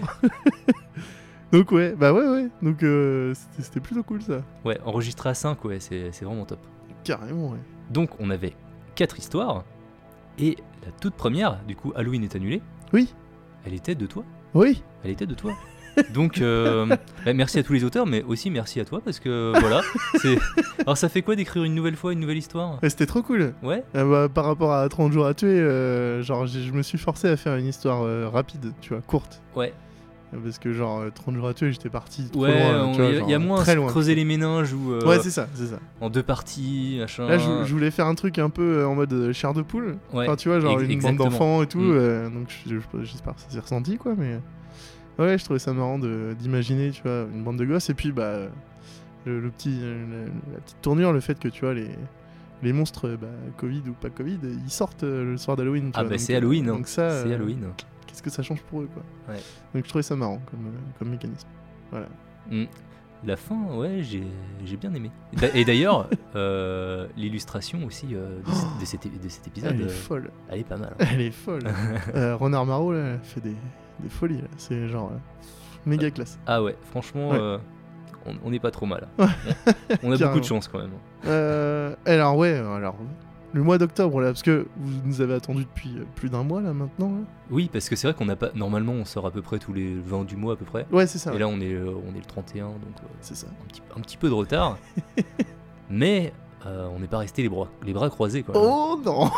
Donc ouais, bah ouais ouais. Donc euh, c'était, c'était plutôt cool ça. Ouais, enregistré à cinq, ouais, c'est c'est vraiment top. Carrément ouais. Donc, on avait quatre histoires, et la toute première, du coup, Halloween est annulé. Oui. Elle était de toi. Oui. Elle était de toi. Donc, euh, bah, merci à tous les auteurs, mais aussi merci à toi, parce que voilà. c'est... Alors, ça fait quoi d'écrire une nouvelle fois une nouvelle histoire? Ouais, c'était trop cool. Ouais. Euh, bah, par rapport à trente jours à tuer, euh, genre j'ai- je me suis forcé à faire une histoire euh, rapide, tu vois, courte. Ouais. Parce que genre euh, trente jours à tuer, j'étais parti trop Ouais, loin. tu vois, il y, a- genre, y a moins à très se loin. creuser les méninges ou euh, Ouais, c'est ça, c'est ça. en deux parties, machin. Là, je, je voulais faire un truc un peu euh, en mode euh, chair de poule. Ouais, Enfin, tu vois, genre ex- une exactement. bande d'enfants et tout. Mm. euh, donc, je- je- j'espère que ça s'est ressenti, quoi. Mais ouais, je trouvais ça marrant de, d'imaginer, tu vois, une bande de gosses. Et puis, bah, le, le petit, euh, la, la petite tournure, le fait que, tu vois, les, les monstres, bah, Covid ou pas Covid, ils sortent euh, le soir d'Halloween. tu Ah, vois, bah donc, c'est euh, Halloween. hein. Donc, ça, C'est euh, Halloween. qu'est-ce que ça change pour eux, quoi. Ouais. Donc, je trouvais ça marrant comme, euh, comme mécanisme. Voilà. Mm. La fin, ouais, j'ai, j'ai bien aimé. D'a- Et d'ailleurs, euh, l'illustration aussi euh, de, ce- de cet, é- de cet épisode, Elle est euh, folle. elle est pas mal. hein. Elle est folle. euh, Renard Marot, là, elle fait des, des folies. Là. C'est genre euh, méga classe. Ah ouais, franchement, Ouais. euh, on on n'est pas trop mal. On, on a Carrément. beaucoup de chance quand même. Euh, alors, ouais, alors, le mois d'octobre, là, parce que vous nous avez attendu depuis euh, plus d'un mois, là, maintenant. Là. Oui, parce que c'est vrai qu'on n'a pas. Normalement, on sort à peu près tous les vingt du mois à peu près. Ouais, c'est ça. Et ouais. là, on est, euh, on est le trente et un, donc euh, C'est ça. un, petit, un petit peu de retard. Mais euh, on n'est pas resté les bras, les bras croisés, quoi. Oh non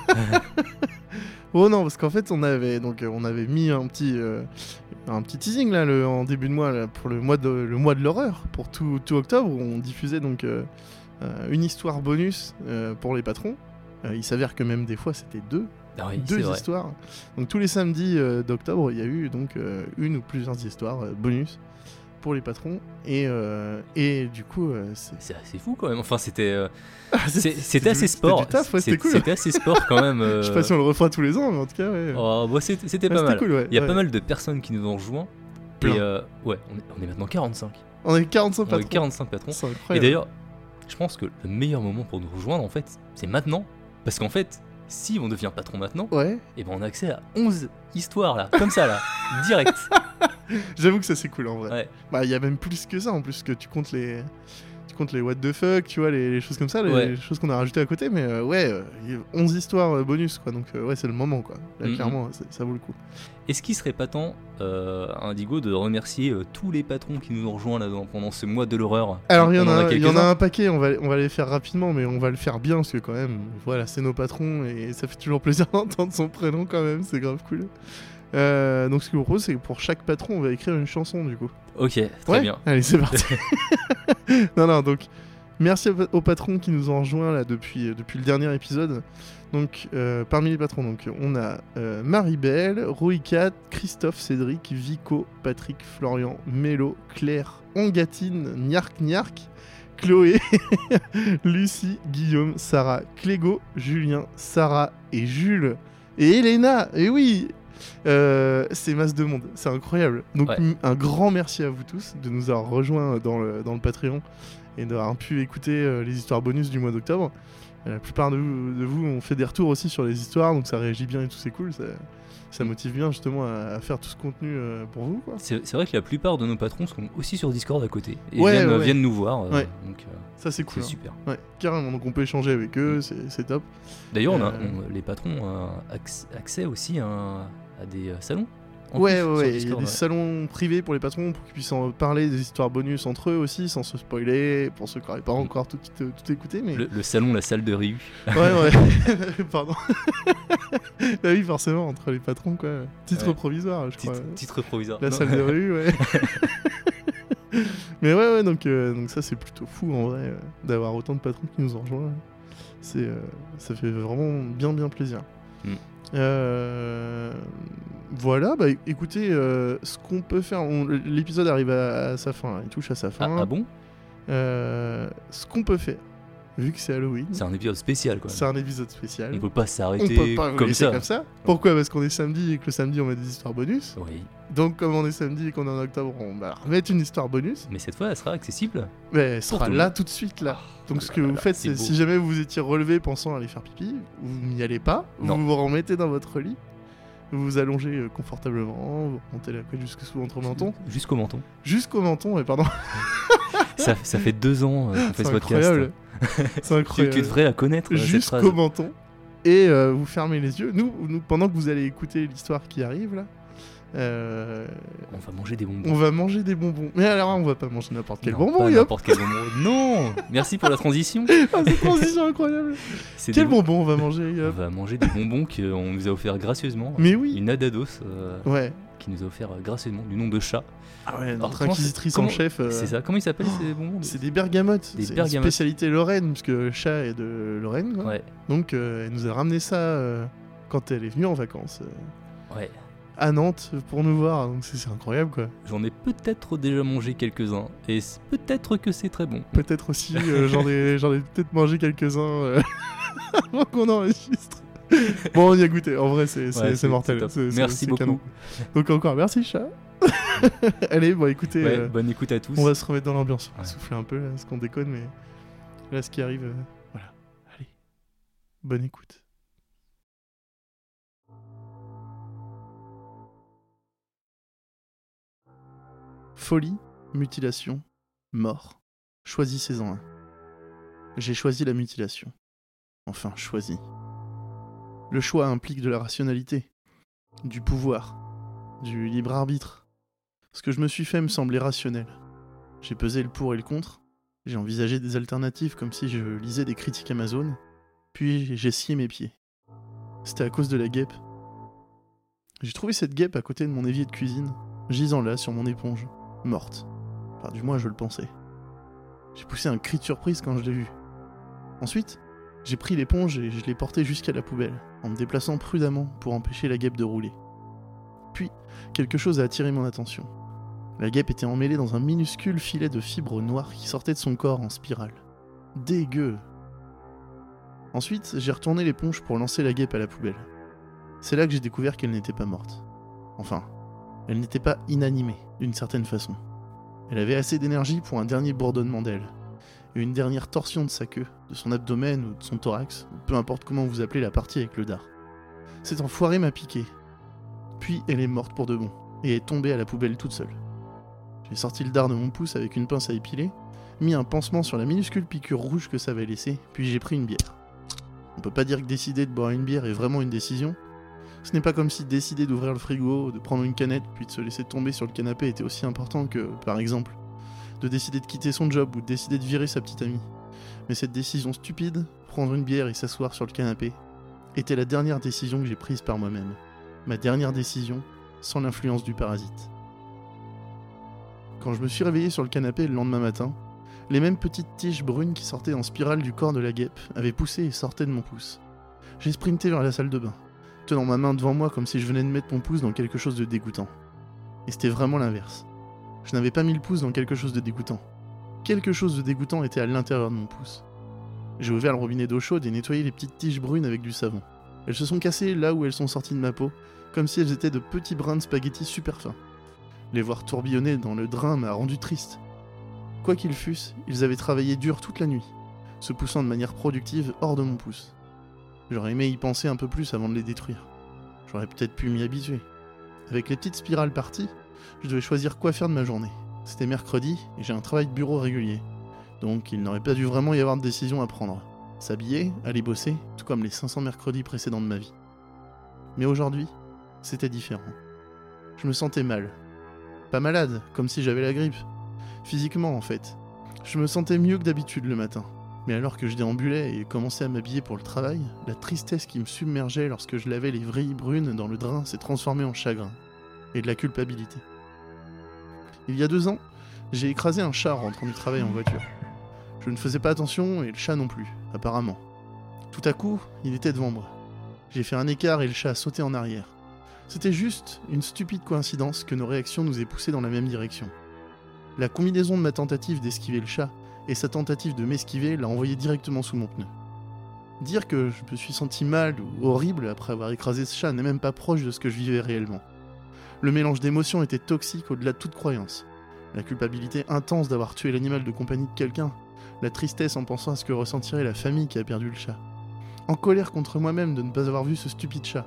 Oh non, parce qu'en fait, on avait, donc, euh, on avait mis un petit, euh, un petit teasing, là, le, en début de mois, là, pour le mois de, le mois de l'horreur, pour tout, tout octobre, où on diffusait donc euh, euh, une histoire bonus euh, pour les patrons. Euh, il s'avère que même des fois, c'était deux. Ah oui, deux c'est vrai. histoires. Donc tous les samedis euh, d'octobre, il y a eu donc euh, une ou plusieurs histoires euh, bonus pour les patrons. Et, euh, et du coup, euh, c'est... C'est assez fou quand même. Enfin, c'était. euh, Ah, c'est- du- c'était assez du sport. taf, ouais, C'est- c'était cool. C'était assez sport quand même. euh, Je sais pas si on le refera tous les ans, mais en tout cas, ouais. oh, bah, c'était c'était Ouais, pas c'était mal. cool, ouais. Il y a Ouais. pas mal de personnes qui nous ont rejoints. Plein. Et euh, ouais, on est, on est maintenant quarante-cinq. On est quarante-cinq On est patrons. quarante-cinq patrons. C'est Et incroyable. d'ailleurs, je pense que le meilleur moment pour nous rejoindre, en fait, c'est maintenant. Parce qu'en fait, si on devient patron maintenant, Ouais, et ben on a accès à onze histoires là, comme ça là, direct. j'avoue que ça c'est cool en vrai. Ouais. Bah, il y a même plus que ça en plus, que tu comptes les. Tu comptes les what the fuck, tu vois, les, les choses comme ça, les, Ouais. les choses qu'on a rajoutées à côté, mais euh, ouais, euh, il y a onze histoires euh, bonus quoi, donc euh, ouais, c'est le moment quoi. Là, Mhm. clairement, c'est- ça vaut le coup. Est-ce qu'il serait pas temps, euh, Indigo, de remercier euh, tous les patrons qui nous ont rejoints là dans- pendant ce mois de l'horreur? Alors il y en On a, il y en a quelques-uns. un paquet, on va, on va les faire rapidement, mais on va le faire bien parce que quand même, voilà, c'est nos patrons et ça fait toujours plaisir d'entendre son prénom quand même, c'est grave cool. Euh, donc ce que je vous propose, c'est que pour chaque patron, on va écrire une chanson du coup. Ok, très Ouais bien. Allez, c'est parti. non, non, donc merci aux, aux patrons qui nous ont rejoints là depuis, euh, depuis le dernier épisode. Donc euh, parmi les patrons, donc on a euh, Marie-Belle, Roicat, Christophe, Cédric, Vico, Patrick, Florian, Mélo, Claire, Angatine, Niark Niark, Chloé, Lucie, Guillaume, Sarah, Clégo, Julien, Sarah et Jules et Elena. Et oui, euh, c'est masse de monde, c'est incroyable. Donc Ouais. m- un grand merci à vous tous de nous avoir rejoints dans le, dans le Patreon et d'avoir pu écouter euh, les histoires bonus du mois d'octobre. Et la plupart de vous, de vous ont fait des retours aussi sur les histoires, donc ça réagit bien et tout, c'est cool. Ça, ça motive bien justement à, à faire tout ce contenu euh, pour vous, quoi. C'est c'est vrai que la plupart de nos patrons sont aussi sur Discord à côté et Ouais, viennent, ouais, ouais. viennent nous voir. euh, Ouais. Donc euh, Ça c'est c'est cool. hein. super. Ouais, carrément. Donc on peut échanger avec eux, c'est c'est top. D'ailleurs, on a, Euh. on- les patrons ont accès, accès aussi à, un- à des euh, salons. en Ouais, plus, ouais, sur ouais. Il y a Discord, des ouais. salons privés pour les patrons pour qu'ils puissent en parler des histoires bonus entre eux aussi, sans se spoiler, pour ceux qui n'auraient pas encore tout, tout, tout écouté. Mais... Le, le salon, la salle de Ryu. Ouais, ouais. Pardon. Bah oui, forcément, entre les patrons, quoi. Titre Ouais. provisoire, je crois. Titre, titre provisoire. La Non. salle de rue, ouais. Mais ouais, ouais, donc, euh, donc ça, c'est plutôt fou, en vrai, euh, d'avoir autant de patrons qui nous ont rejoints. C'est, euh, ça fait vraiment bien, bien plaisir. Mm. Euh, voilà, bah écoutez, euh, ce qu'on peut faire, on- l'épisode arrive à, à sa fin, il touche à sa Ah, fin. ah bon Euh, ce qu'on peut faire, vu que c'est Halloween, C'est un épisode spécial, quoi. c'est un épisode spécial. On peut pas On s'arrêter peut pas vous comme laisser ça. comme ça. Pourquoi ? Parce qu'on est samedi et que le samedi on met des histoires bonus. Oui, Donc comme on est samedi et qu'on est en octobre, on va remettre une histoire bonus. mais cette fois, elle sera accessible. Mais elle sera tout le là monde. tout de suite là. Donc oh ce là que là vous là, faites, c'est c'est beau. si jamais vous étiez relevé pensant aller faire pipi, vous n'y allez pas. Non. Vous vous remettez dans votre lit. Vous vous allongez euh, confortablement, vous remontez la couette jusque sous votre menton. Jusqu'au menton. Jusqu'au menton, et pardon. ça, ça fait deux ans euh, qu'on fait C'est ce incroyable. podcast. C'est Tu, incroyable. tu devrais la connaître, euh, cette Jusqu'au phrase. menton. Et euh, vous fermez les yeux. Nous, nous, pendant que vous allez écouter l'histoire qui arrive là, euh, On va manger des bonbons. on va manger des bonbons. Mais alors, on va pas manger n'importe quel Non, bonbon, pas Yop. n'importe quel bonbon. Non. Merci pour la transition. Ah, cette transition incroyable. C'est Quel des- bonbon on va manger, On Yop? va manger des bonbons qu'on nous a offert gracieusement. Mais oui. Une Adados euh, Ouais. qui nous a offert euh, gracieusement du nom de chat. Ah ouais, Alors, notre comment inquisitrice c'est- en comment- chef. euh, C'est ça. Comment ils s'appellent ces bonbons C'est des bergamotes. Des C'est une bergamotes. spécialité Lorraine, puisque le chat est de Lorraine. Quoi. Ouais. Donc, euh, elle nous a ramené ça euh, quand elle est venue en vacances euh, Ouais. à Nantes pour nous voir. Donc, c'est c'est incroyable, quoi. J'en ai peut-être déjà mangé quelques-uns. Et c'est- peut-être que c'est très bon. Peut-être aussi, euh, j'en ai, j'en ai peut-être mangé quelques-uns euh, avant qu'on enregistre. Bon, on y a goûté. En vrai, c'est c'est- Ouais, c'est c'est- mortel. c'est top. C'est- c'est- Merci c'est beaucoup. canon. Donc, encore merci, chat. Allez, bon, écoutez. Ouais, euh, bonne écoute à tous. On va se remettre dans l'ambiance. On va Ouais. souffler un peu, là, parce qu'on déconne, mais là, ce qui arrive, euh, voilà. Allez, bonne écoute. Folie, mutilation, mort. Choisissez-en un. J'ai choisi la mutilation. Enfin, choisi. Le choix implique de la rationalité, du pouvoir, du libre arbitre. Ce que je me suis fait me semblait rationnel. J'ai pesé le pour et le contre, j'ai envisagé des alternatives comme si je lisais des critiques Amazon, puis j'ai scié mes pieds. C'était à cause de la guêpe. J'ai trouvé cette guêpe à côté de mon évier de cuisine, gisant là sur mon éponge, morte. Enfin, du moins je le pensais. J'ai poussé un cri de surprise quand je l'ai vue. Ensuite, j'ai pris l'éponge et je l'ai portée jusqu'à la poubelle, en me déplaçant prudemment pour empêcher la guêpe de rouler. Puis, quelque chose a attiré mon attention. La guêpe était emmêlée dans un minuscule filet de fibres noires qui sortait de son corps en spirale. Dégueu. Ensuite, j'ai retourné l'éponge pour lancer la guêpe à la poubelle. C'est là que j'ai découvert qu'elle n'était pas morte. Enfin, elle n'était pas inanimée, d'une certaine façon. Elle avait assez d'énergie pour un dernier bourdonnement d'aile, et une dernière torsion de sa queue, de son abdomen ou de son thorax, ou peu importe comment vous appelez la partie avec le dard. Cet enfoiré m'a piqué. Puis elle est morte pour de bon, et est tombée à la poubelle toute seule. J'ai sorti le dard de mon pouce avec une pince à épiler, mis un pansement sur la minuscule piqûre rouge que ça avait laissée, puis j'ai pris une bière. On peut pas dire que décider de boire une bière est vraiment une décision. Ce n'est pas comme si décider d'ouvrir le frigo, de prendre une canette, puis de se laisser tomber sur le canapé était aussi important que, par exemple, de décider de quitter son job ou de décider de virer sa petite amie. Mais cette décision stupide, prendre une bière et s'asseoir sur le canapé, était la dernière décision que j'ai prise par moi-même. Ma dernière décision, sans l'influence du parasite. Quand je me suis réveillé sur le canapé le lendemain matin, les mêmes petites tiges brunes qui sortaient en spirale du corps de la guêpe avaient poussé et sortaient de mon pouce. J'ai sprinté vers la salle de bain, tenant ma main devant moi comme si je venais de mettre mon pouce dans quelque chose de dégoûtant. Et c'était vraiment l'inverse. Je n'avais pas mis le pouce dans quelque chose de dégoûtant. Quelque chose de dégoûtant était à l'intérieur de mon pouce. J'ai ouvert le robinet d'eau chaude et nettoyé les petites tiges brunes avec du savon. Elles se sont cassées là où elles sont sorties de ma peau, comme si elles étaient de petits brins de spaghettis super fins. Les voir tourbillonner dans le drain m'a rendu triste. Quoi qu'ils fussent, ils avaient travaillé dur toute la nuit, se poussant de manière productive hors de mon pouce. J'aurais aimé y penser un peu plus avant de les détruire. J'aurais peut-être pu m'y habituer. Avec les petites spirales parties, je devais choisir quoi faire de ma journée. C'était mercredi et j'ai un travail de bureau régulier. Donc il n'aurait pas dû vraiment y avoir de décision à prendre. S'habiller, aller bosser, tout comme les cinq cents mercredis précédents de ma vie. Mais aujourd'hui, c'était différent. Je me sentais mal. Pas malade, comme si j'avais la grippe. Physiquement, en fait. Je me sentais mieux que d'habitude le matin. Mais alors que je déambulais et commençais à m'habiller pour le travail, la tristesse qui me submergeait lorsque je lavais les vrilles brunes dans le drain s'est transformée en chagrin. Et de la culpabilité. Il y a deux ans, j'ai écrasé un chat en rentrant du travail en voiture. Je ne faisais pas attention et le chat non plus, apparemment. Tout à coup, il était devant moi. J'ai fait un écart et le chat a sauté en arrière. C'était juste une stupide coïncidence que nos réactions nous aient poussés dans la même direction. La combinaison de ma tentative d'esquiver le chat et sa tentative de m'esquiver l'a envoyé directement sous mon pneu. Dire que je me suis senti mal ou horrible après avoir écrasé ce chat n'est même pas proche de ce que je vivais réellement. Le mélange d'émotions était toxique au-delà de toute croyance. La culpabilité intense d'avoir tué l'animal de compagnie de quelqu'un, la tristesse en pensant à ce que ressentirait la famille qui a perdu le chat. En colère contre moi-même de ne pas avoir vu ce stupide chat.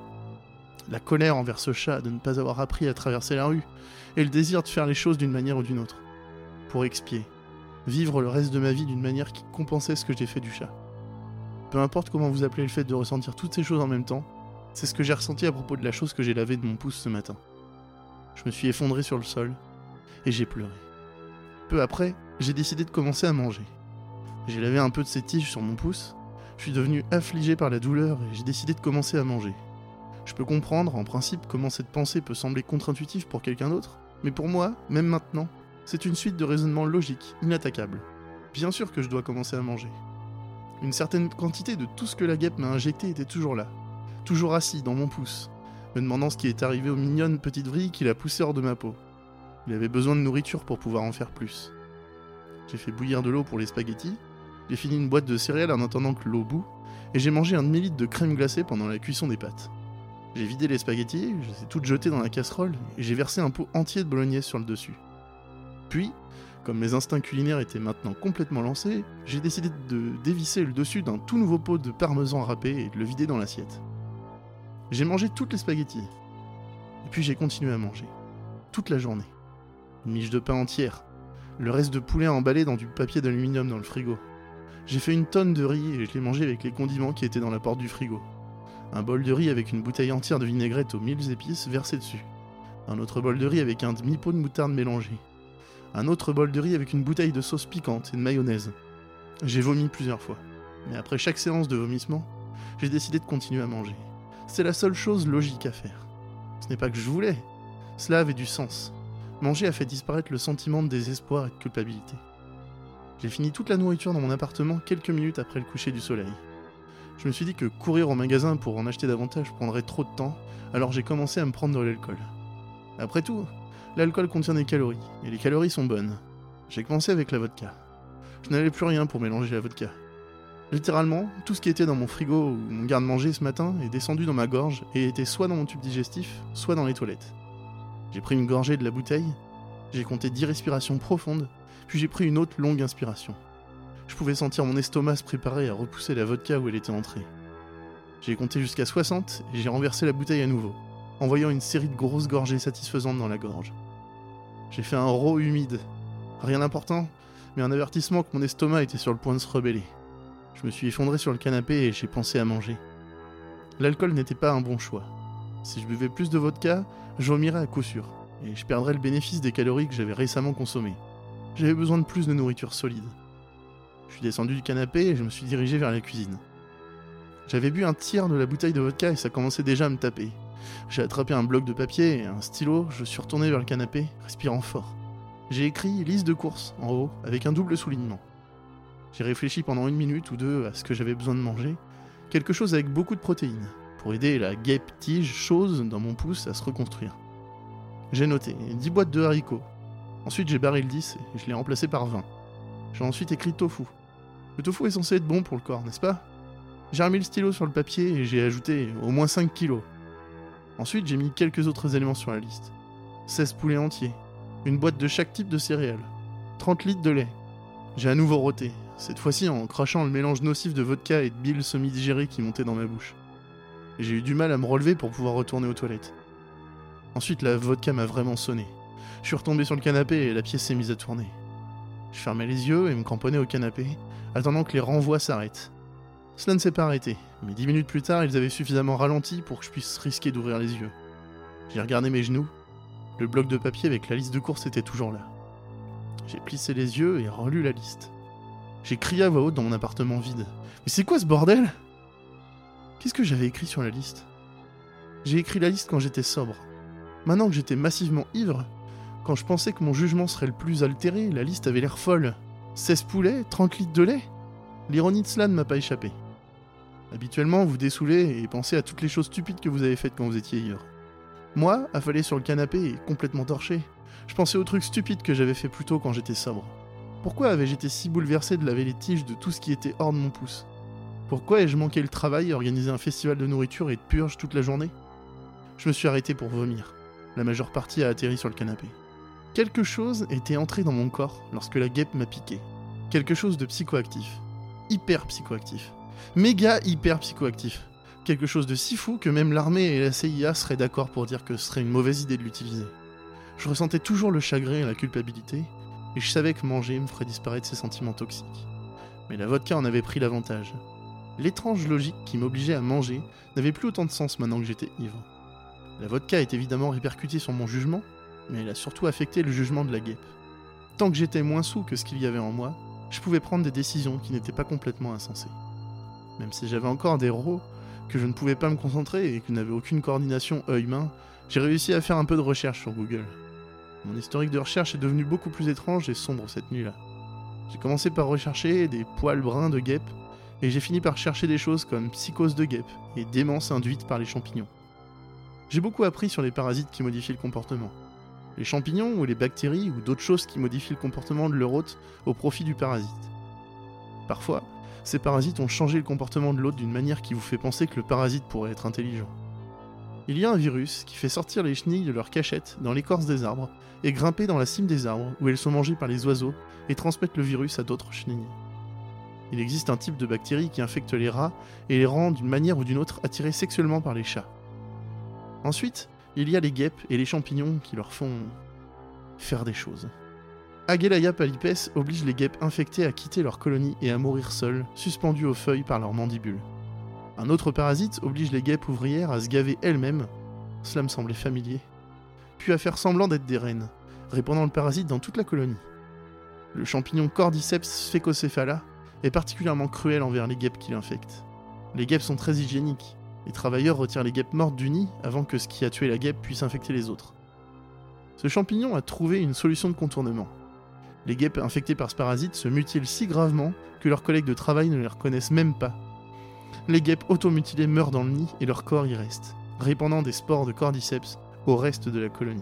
La colère envers ce chat de ne pas avoir appris à traverser la rue, et le désir de faire les choses d'une manière ou d'une autre. Pour expier. Vivre le reste de ma vie d'une manière qui compensait ce que j'ai fait du chat. Peu importe comment vous appelez le fait de ressentir toutes ces choses en même temps, c'est ce que j'ai ressenti à propos de la chose que j'ai lavée de mon pouce ce matin. Je me suis effondré sur le sol, et j'ai pleuré. Peu après, j'ai décidé de commencer à manger. J'ai lavé un peu de ces tiges sur mon pouce, je suis devenu affligé par la douleur et j'ai décidé de commencer à manger. Je peux comprendre, en principe, comment cette pensée peut sembler contre-intuitive pour quelqu'un d'autre, mais pour moi, même maintenant, c'est une suite de raisonnements logiques, inattaquables. Bien sûr que je dois commencer à manger. Une certaine quantité de tout ce que la guêpe m'a injecté était toujours là, toujours assis dans mon pouce, me demandant ce qui est arrivé aux mignonnes petites vrilles qu'il a poussées hors de ma peau. Il avait besoin de nourriture pour pouvoir en faire plus. J'ai fait bouillir de l'eau pour les spaghettis, j'ai fini une boîte de céréales en attendant que l'eau bout, et j'ai mangé un demi-litre de crème glacée pendant la cuisson des pâtes. J'ai vidé les spaghettis, je les ai toutes jetées dans la casserole, et j'ai versé un pot entier de bolognaise sur le dessus. Puis, comme mes instincts culinaires étaient maintenant complètement lancés, j'ai décidé de dévisser le dessus d'un tout nouveau pot de parmesan râpé et de le vider dans l'assiette. J'ai mangé toutes les spaghettis. Et puis j'ai continué à manger. Toute la journée. Une miche de pain entière. Le reste de poulet emballé dans du papier d'aluminium dans le frigo. J'ai fait une tonne de riz et je l'ai mangé avec les condiments qui étaient dans la porte du frigo. Un bol de riz avec une bouteille entière de vinaigrette aux mille épices versée dessus. Un autre bol de riz avec un demi-pot de moutarde mélangée. Un autre bol de riz avec une bouteille de sauce piquante et de mayonnaise. J'ai vomi plusieurs fois. Mais après chaque séance de vomissement, j'ai décidé de continuer à manger. C'est la seule chose logique à faire. Ce n'est pas que je voulais. Cela avait du sens. Manger a fait disparaître le sentiment de désespoir et de culpabilité. J'ai fini toute la nourriture dans mon appartement quelques minutes après le coucher du soleil. Je me suis dit que courir au magasin pour en acheter davantage prendrait trop de temps, alors j'ai commencé à me prendre de l'alcool. Après tout, l'alcool contient des calories, et les calories sont bonnes. J'ai commencé avec la vodka. Je n'avais plus rien pour mélanger la vodka. Littéralement, tout ce qui était dans mon frigo ou mon garde-manger ce matin est descendu dans ma gorge et était soit dans mon tube digestif, soit dans les toilettes. J'ai pris une gorgée de la bouteille, j'ai compté dix respirations profondes, puis j'ai pris une autre longue inspiration. Je pouvais sentir mon estomac se préparer à repousser la vodka où elle était entrée. J'ai compté jusqu'à soixante et j'ai renversé la bouteille à nouveau, envoyant une série de grosses gorgées satisfaisantes dans la gorge. J'ai fait un rot humide. Rien d'important, mais un avertissement que mon estomac était sur le point de se rebeller. Je me suis effondré sur le canapé et j'ai pensé à manger. L'alcool n'était pas un bon choix. Si je buvais plus de vodka, je vomirais à coup sûr, et je perdrais le bénéfice des calories que j'avais récemment consommées. J'avais besoin de plus de nourriture solide. Je suis descendu du canapé et je me suis dirigé vers la cuisine. J'avais bu un tiers de la bouteille de vodka et ça commençait déjà à me taper. J'ai attrapé un bloc de papier et un stylo, je suis retourné vers le canapé, respirant fort. J'ai écrit « liste de courses » en haut, avec un double soulignement. J'ai réfléchi pendant une minute ou deux à ce que j'avais besoin de manger, quelque chose avec beaucoup de protéines, pour aider la guêpe tige chose dans mon pouce à se reconstruire. J'ai noté dix boîtes de haricots. Ensuite j'ai barré le dix et je l'ai remplacé par vingt. J'ai ensuite écrit tofu. Le tofu est censé être bon pour le corps, n'est-ce pas ? J'ai remis le stylo sur le papier et j'ai ajouté au moins cinq kilos. Ensuite j'ai mis quelques autres éléments sur la liste. seize poulets entiers, une boîte de chaque type de céréales, trente litres de lait. J'ai à nouveau roté, cette fois-ci en crachant le mélange nocif de vodka et de bile semi-digérée qui montait dans ma bouche. Et j'ai eu du mal à me relever pour pouvoir retourner aux toilettes. Ensuite la vodka m'a vraiment sonné. Je suis retombé sur le canapé et la pièce s'est mise à tourner. Je fermais les yeux et me cramponnais au canapé, attendant que les renvois s'arrêtent. Cela ne s'est pas arrêté, mais dix minutes plus tard, ils avaient suffisamment ralenti pour que je puisse risquer d'ouvrir les yeux. J'ai regardé mes genoux, Le bloc de papier avec la liste de courses était toujours là. J'ai plissé les yeux et relu la liste. J'ai crié à voix haute dans mon appartement vide. Mais c'est quoi ce bordel ? Qu'est-ce que j'avais écrit sur la liste ? J'ai écrit la liste quand j'étais sobre. Maintenant que j'étais massivement ivre, quand je pensais que mon jugement serait le plus altéré, la liste avait l'air folle. seize poulets, trente litres de lait ? L'ironie de cela ne m'a pas échappé. Habituellement, vous dessoulez et pensez à toutes les choses stupides que vous avez faites quand vous étiez ivre. Moi, affalé sur le canapé et complètement torché, je pensais aux trucs stupides que j'avais fait plus tôt quand j'étais sobre. Pourquoi avais-je été si bouleversé de laver les tiges de tout ce qui était hors de mon pouce ? Pourquoi ai-je manqué le travail et organisé un festival de nourriture et de purge toute la journée ? Je me suis arrêté pour vomir. La majeure partie a atterri sur le canapé. Quelque chose était entré dans mon corps lorsque la guêpe m'a piqué. Quelque chose de psychoactif. Hyper psychoactif. Méga hyper psychoactif. Quelque chose de si fou que même l'armée et la C I A seraient d'accord pour dire que ce serait une mauvaise idée de l'utiliser. Je ressentais toujours le chagrin et la culpabilité, et je savais que manger me ferait disparaître ces sentiments toxiques. Mais la vodka en avait pris l'avantage. L'étrange logique qui m'obligeait à manger n'avait plus autant de sens maintenant que j'étais ivre. La vodka est évidemment répercutée sur mon jugement, mais elle a surtout affecté le jugement de la guêpe. Tant que j'étais moins saoul que ce qu'il y avait en moi, je pouvais prendre des décisions qui n'étaient pas complètement insensées. Même si j'avais encore des rots, que je ne pouvais pas me concentrer et que je n'avais aucune coordination œil-main, j'ai réussi à faire un peu de recherche sur Google. Mon historique de recherche est devenu beaucoup plus étrange et sombre cette nuit-là. J'ai commencé par rechercher des poils bruns de guêpe, et j'ai fini par chercher des choses comme psychose de guêpe et démence induite par les champignons. J'ai beaucoup appris sur les parasites qui modifient le comportement. Les champignons ou les bactéries ou d'autres choses qui modifient le comportement de leur hôte au profit du parasite. Parfois, ces parasites ont changé le comportement de l'hôte d'une manière qui vous fait penser que le parasite pourrait être intelligent. Il y a un virus qui fait sortir les chenilles de leur cachette dans l'écorce des arbres et grimper dans la cime des arbres où elles sont mangées par les oiseaux et transmettre le virus à d'autres chenilles. Il existe un type de bactérie qui infecte les rats et les rend d'une manière ou d'une autre attirés sexuellement par les chats. Ensuite, il y a les guêpes et les champignons qui leur font faire des choses. Agelaya palipes oblige les guêpes infectées à quitter leur colonie et à mourir seules, suspendues aux feuilles par leurs mandibules. Un autre parasite oblige les guêpes ouvrières à se gaver elles-mêmes, cela me semblait familier, puis à faire semblant d'être des reines, répandant le parasite dans toute la colonie. Le champignon Cordyceps sphecocephala est particulièrement cruel envers les guêpes qui l'infectent. Les guêpes sont très hygiéniques. Les travailleurs retirent les guêpes mortes du nid avant que ce qui a tué la guêpe puisse infecter les autres. Ce champignon a trouvé une solution de contournement. Les guêpes infectées par ce parasite se mutilent si gravement que leurs collègues de travail ne les reconnaissent même pas. Les guêpes automutilées meurent dans le nid et leur corps y reste, répandant des spores de cordyceps au reste de la colonie.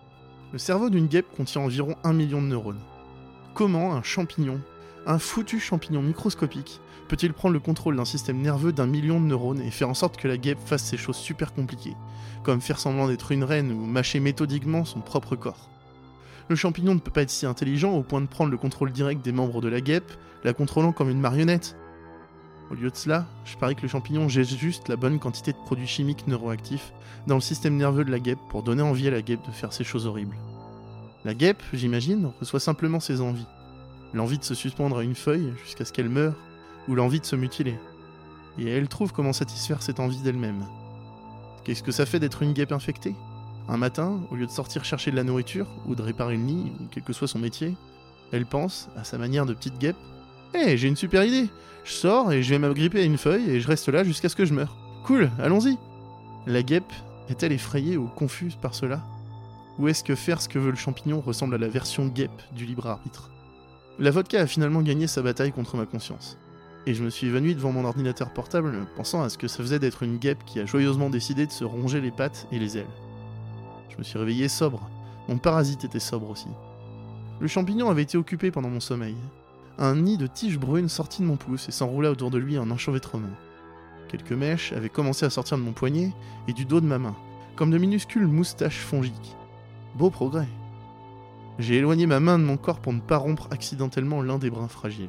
Le cerveau d'une guêpe contient environ un million de neurones. Comment un champignon, un foutu champignon microscopique, peut-il prendre le contrôle d'un système nerveux d'un million de neurones et faire en sorte que la guêpe fasse ces choses super compliquées, comme faire semblant d'être une reine ou mâcher méthodiquement son propre corps? Le champignon ne peut pas être si intelligent au point de prendre le contrôle direct des membres de la guêpe, la contrôlant comme une marionnette. Au lieu de cela, je parie que le champignon jette juste la bonne quantité de produits chimiques neuroactifs dans le système nerveux de la guêpe pour donner envie à la guêpe de faire ces choses horribles. La guêpe, j'imagine, reçoit simplement ses envies. L'envie de se suspendre à une feuille jusqu'à ce qu'elle meure, ou l'envie de se mutiler. Et elle trouve comment satisfaire cette envie d'elle-même. Qu'est-ce que ça fait d'être une guêpe infectée ? Un matin, au lieu de sortir chercher de la nourriture, ou de réparer le nid, ou quel que soit son métier, elle pense, à sa manière de petite guêpe, « Hé, hey, j'ai une super idée! Je sors et je vais m'agripper à une feuille et je reste là jusqu'à ce que je meure. Cool, allons-y !» La guêpe est-elle effrayée ou confuse par cela ? Ou est-ce que faire ce que veut le champignon ressemble à la version guêpe du libre arbitre ? La vodka a finalement gagné sa bataille contre ma conscience. Et je me suis évanoui devant mon ordinateur portable, pensant à ce que ça faisait d'être une guêpe qui a joyeusement décidé de se ronger les pattes et les ailes. Je me suis réveillé sobre. Mon parasite était sobre aussi. Le champignon avait été occupé pendant mon sommeil. Un nid de tiges brunes sortit de mon pouce et s'enroula autour de lui en enchevêtrement. Quelques mèches avaient commencé à sortir de mon poignet et du dos de ma main, comme de minuscules moustaches fongiques. Beau progrès. J'ai éloigné ma main de mon corps pour ne pas rompre accidentellement l'un des brins fragiles.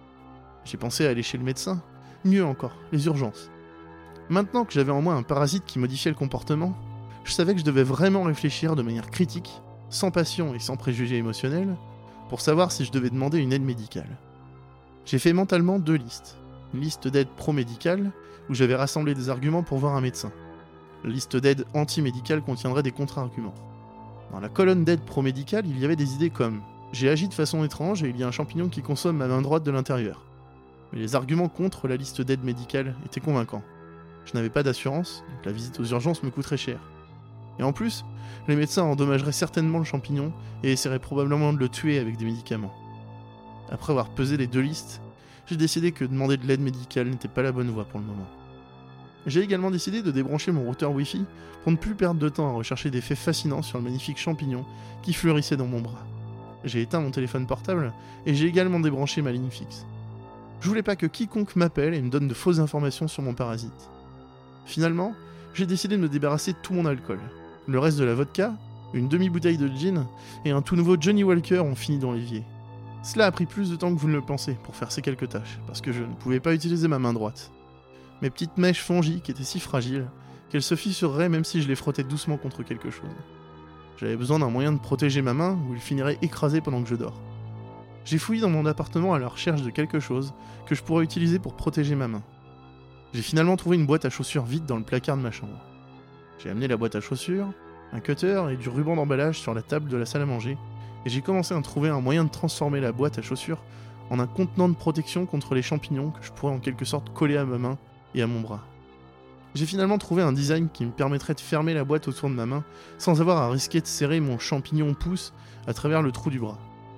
J'ai pensé à aller chez le médecin. Mieux encore, les urgences. Maintenant que j'avais en moi un parasite qui modifiait le comportement, je savais que je devais vraiment réfléchir de manière critique, sans passion et sans préjugés émotionnels, pour savoir si je devais demander une aide médicale. J'ai fait mentalement deux listes. Une liste d'aide pro-médicale, où j'avais rassemblé des arguments pour voir un médecin. La liste d'aide anti-médicale contiendrait des contre-arguments. Dans la colonne d'aide pro-médicale, il y avait des idées comme « J'ai agi de façon étrange et il y a un champignon qui consomme ma main droite de l'intérieur ». Mais les arguments contre la liste d'aide médicale étaient convaincants. Je n'avais pas d'assurance, donc la visite aux urgences me coûterait cher. Et en plus, les médecins endommageraient certainement le champignon et essaieraient probablement de le tuer avec des médicaments. Après avoir pesé les deux listes, j'ai décidé que demander de l'aide médicale n'était pas la bonne voie pour le moment. J'ai également décidé de débrancher mon routeur Wi-Fi pour ne plus perdre de temps à rechercher des faits fascinants sur le magnifique champignon qui fleurissait dans mon bras. J'ai éteint mon téléphone portable et j'ai également débranché ma ligne fixe. Je voulais pas que quiconque m'appelle et me donne de fausses informations sur mon parasite. Finalement, j'ai décidé de me débarrasser de tout mon alcool. Le reste de la vodka, une demi-bouteille de gin et un tout nouveau Johnny Walker ont fini dans l'évier. Cela a pris plus de temps que vous ne le pensez pour faire ces quelques tâches, parce que je ne pouvais pas utiliser ma main droite. Mes petites mèches fongiques étaient si fragiles qu'elles se fissureraient même si je les frottais doucement contre quelque chose. J'avais besoin d'un moyen de protéger ma main ou il finirait écrasé pendant que je dors. J'ai fouillé dans mon appartement à la recherche de quelque chose que je pourrais utiliser pour protéger ma main. J'ai finalement trouvé une boîte à chaussures vide dans le placard de ma chambre. J'ai amené la boîte à chaussures, un cutter et du ruban d'emballage sur la table de la salle à manger, et j'ai commencé à trouver un moyen de transformer la boîte à chaussures en un contenant de protection contre les champignons que je pourrais en quelque sorte coller à ma main et à mon bras. J'ai finalement trouvé un design qui me permettrait de fermer la boîte autour de ma main sans avoir à risquer de serrer mon champignon pouce à travers le trou du bras.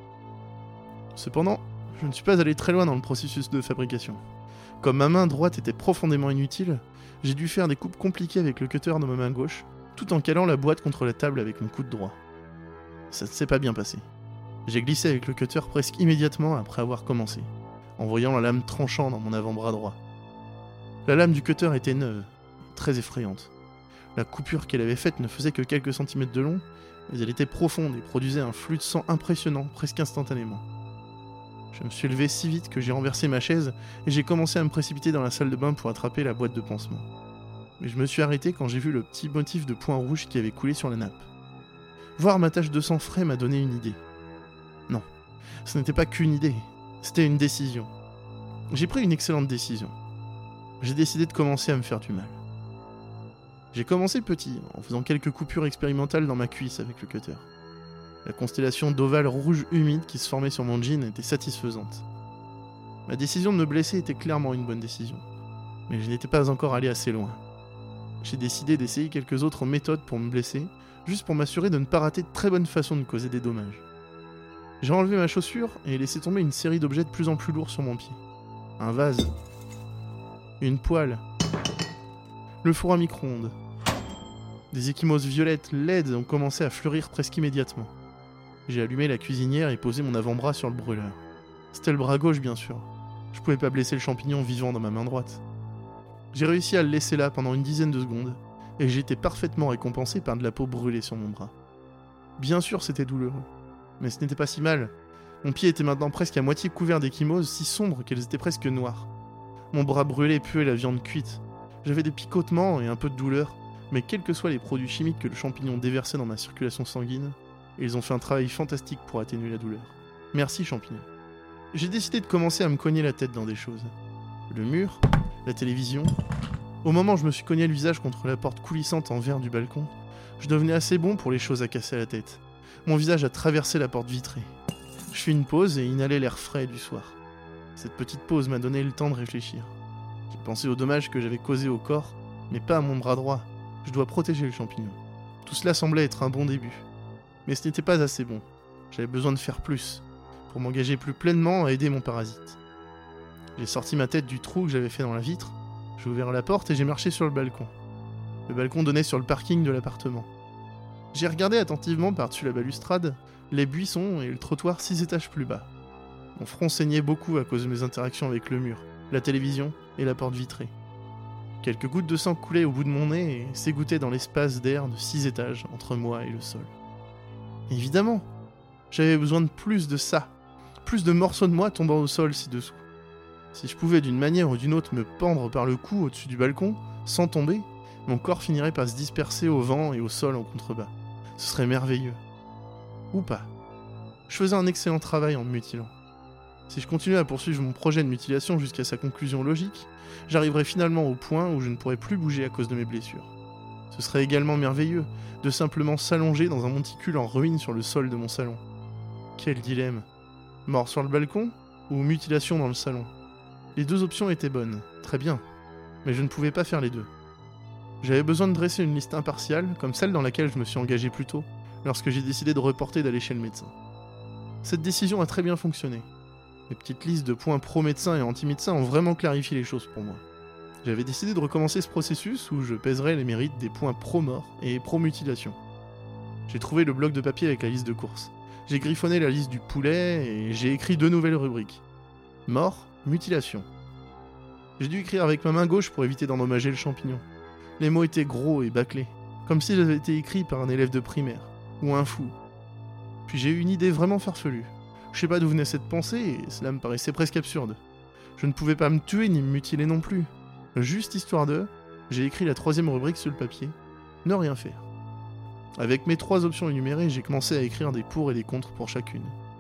Cependant, je ne suis pas allé très loin dans le processus de fabrication. Comme ma main droite était profondément inutile, j'ai dû faire des coupes compliquées avec le cutter de ma main gauche, tout en calant la boîte contre la table avec mon coude droit. Ça ne s'est pas bien passé. J'ai glissé avec le cutter presque immédiatement après avoir commencé, en voyant la lame tranchant dans mon avant-bras droit. La lame du cutter était neuve, très effrayante. La coupure qu'elle avait faite ne faisait que quelques centimètres de long, mais elle était profonde et produisait un flux de sang impressionnant presque instantanément. Je me suis levé si vite que j'ai renversé ma chaise et j'ai commencé à me précipiter dans la salle de bain pour attraper la boîte de pansement. Mais je me suis arrêté quand j'ai vu le petit motif de point rouge qui avait coulé sur la nappe. Voir ma tache de sang frais m'a donné une idée. Non, ce n'était pas qu'une idée, c'était une décision. J'ai pris une excellente décision. J'ai décidé de commencer à me faire du mal. J'ai commencé petit, en faisant quelques coupures expérimentales dans ma cuisse avec le cutter. La constellation d'ovales rouges humides qui se formait sur mon jean était satisfaisante. Ma décision de me blesser était clairement une bonne décision, mais je n'étais pas encore allé assez loin. J'ai décidé d'essayer quelques autres méthodes pour me blesser, juste pour m'assurer de ne pas rater de très bonnes façons de causer des dommages. J'ai enlevé ma chaussure et laissé tomber une série d'objets de plus en plus lourds sur mon pied. Un vase, une poêle, le four à micro-ondes. Des ecchymoses violettes laides ont commencé à fleurir presque immédiatement. J'ai allumé la cuisinière et posé mon avant-bras sur le brûleur. C'était le bras gauche, bien sûr. Je pouvais pas blesser le champignon vivant dans ma main droite. J'ai réussi à le laisser là pendant une dizaine de secondes, et j'ai été parfaitement récompensé par de la peau brûlée sur mon bras. Bien sûr, c'était douloureux, mais ce n'était pas si mal. Mon pied était maintenant presque à moitié couvert d'ecchymoses si sombres qu'elles étaient presque noires. Mon bras brûlé puait la viande cuite. J'avais des picotements et un peu de douleur, mais quels que soient les produits chimiques que le champignon déversait dans ma circulation sanguine, ils ont fait un travail fantastique pour atténuer la douleur. Merci champignon. J'ai décidé de commencer à me cogner la tête dans des choses. Le mur, la télévision. Au moment où je me suis cogné le visage contre la porte coulissante en verre du balcon, je devenais assez bon pour les choses à casser la tête. Mon visage a traversé la porte vitrée. Je fis une pause et inhalai l'air frais du soir. Cette petite pause m'a donné le temps de réfléchir. J'ai pensé aux dommages que j'avais causés au corps, mais pas à mon bras droit. Je dois protéger le champignon. Tout cela semblait être un bon début. Mais ce n'était pas assez bon. J'avais besoin de faire plus, pour m'engager plus pleinement à aider mon parasite. J'ai sorti ma tête du trou que j'avais fait dans la vitre, j'ai ouvert la porte et j'ai marché sur le balcon. Le balcon donnait sur le parking de l'appartement. J'ai regardé attentivement par-dessus la balustrade, les buissons et le trottoir six étages plus bas. Mon front saignait beaucoup à cause de mes interactions avec le mur, la télévision et la porte vitrée. Quelques gouttes de sang coulaient au bout de mon nez et s'égouttaient dans l'espace d'air de six étages entre moi et le sol. Évidemment, j'avais besoin de plus de ça, plus de morceaux de moi tombant au sol ci-dessous. Si je pouvais d'une manière ou d'une autre me pendre par le cou au-dessus du balcon, sans tomber, mon corps finirait par se disperser au vent et au sol en contrebas. Ce serait merveilleux. Ou pas. Je faisais un excellent travail en me mutilant. Si je continuais à poursuivre mon projet de mutilation jusqu'à sa conclusion logique, j'arriverais finalement au point où je ne pourrais plus bouger à cause de mes blessures. Ce serait également merveilleux de simplement s'allonger dans un monticule en ruine sur le sol de mon salon. Quel dilemme. Mort sur le balcon ou mutilation dans le salon? Les deux options étaient bonnes, très bien, mais je ne pouvais pas faire les deux. J'avais besoin de dresser une liste impartiale, comme celle dans laquelle je me suis engagé plus tôt, lorsque j'ai décidé de reporter d'aller chez le médecin. Cette décision a très bien fonctionné. Les petites listes de points pro-médecin et anti-médecin ont vraiment clarifié les choses pour moi. J'avais décidé de recommencer ce processus où je pèserais les mérites des points pro-mort et pro-mutilation. J'ai trouvé le bloc de papier avec la liste de courses. J'ai griffonné la liste du poulet et j'ai écrit deux nouvelles rubriques. Mort, mutilation. J'ai dû écrire avec ma main gauche pour éviter d'endommager le champignon. Les mots étaient gros et bâclés, comme s'ils avaient été écrits par un élève de primaire, ou un fou. Puis j'ai eu une idée vraiment farfelue. Je sais pas d'où venait cette pensée, et cela me paraissait presque absurde. Je ne pouvais pas me tuer ni me mutiler non plus. Juste histoire de, j'ai écrit la troisième rubrique sur le papier, ne rien faire. Avec mes trois options énumérées, j'ai commencé à écrire des pour et des contre pour chacune.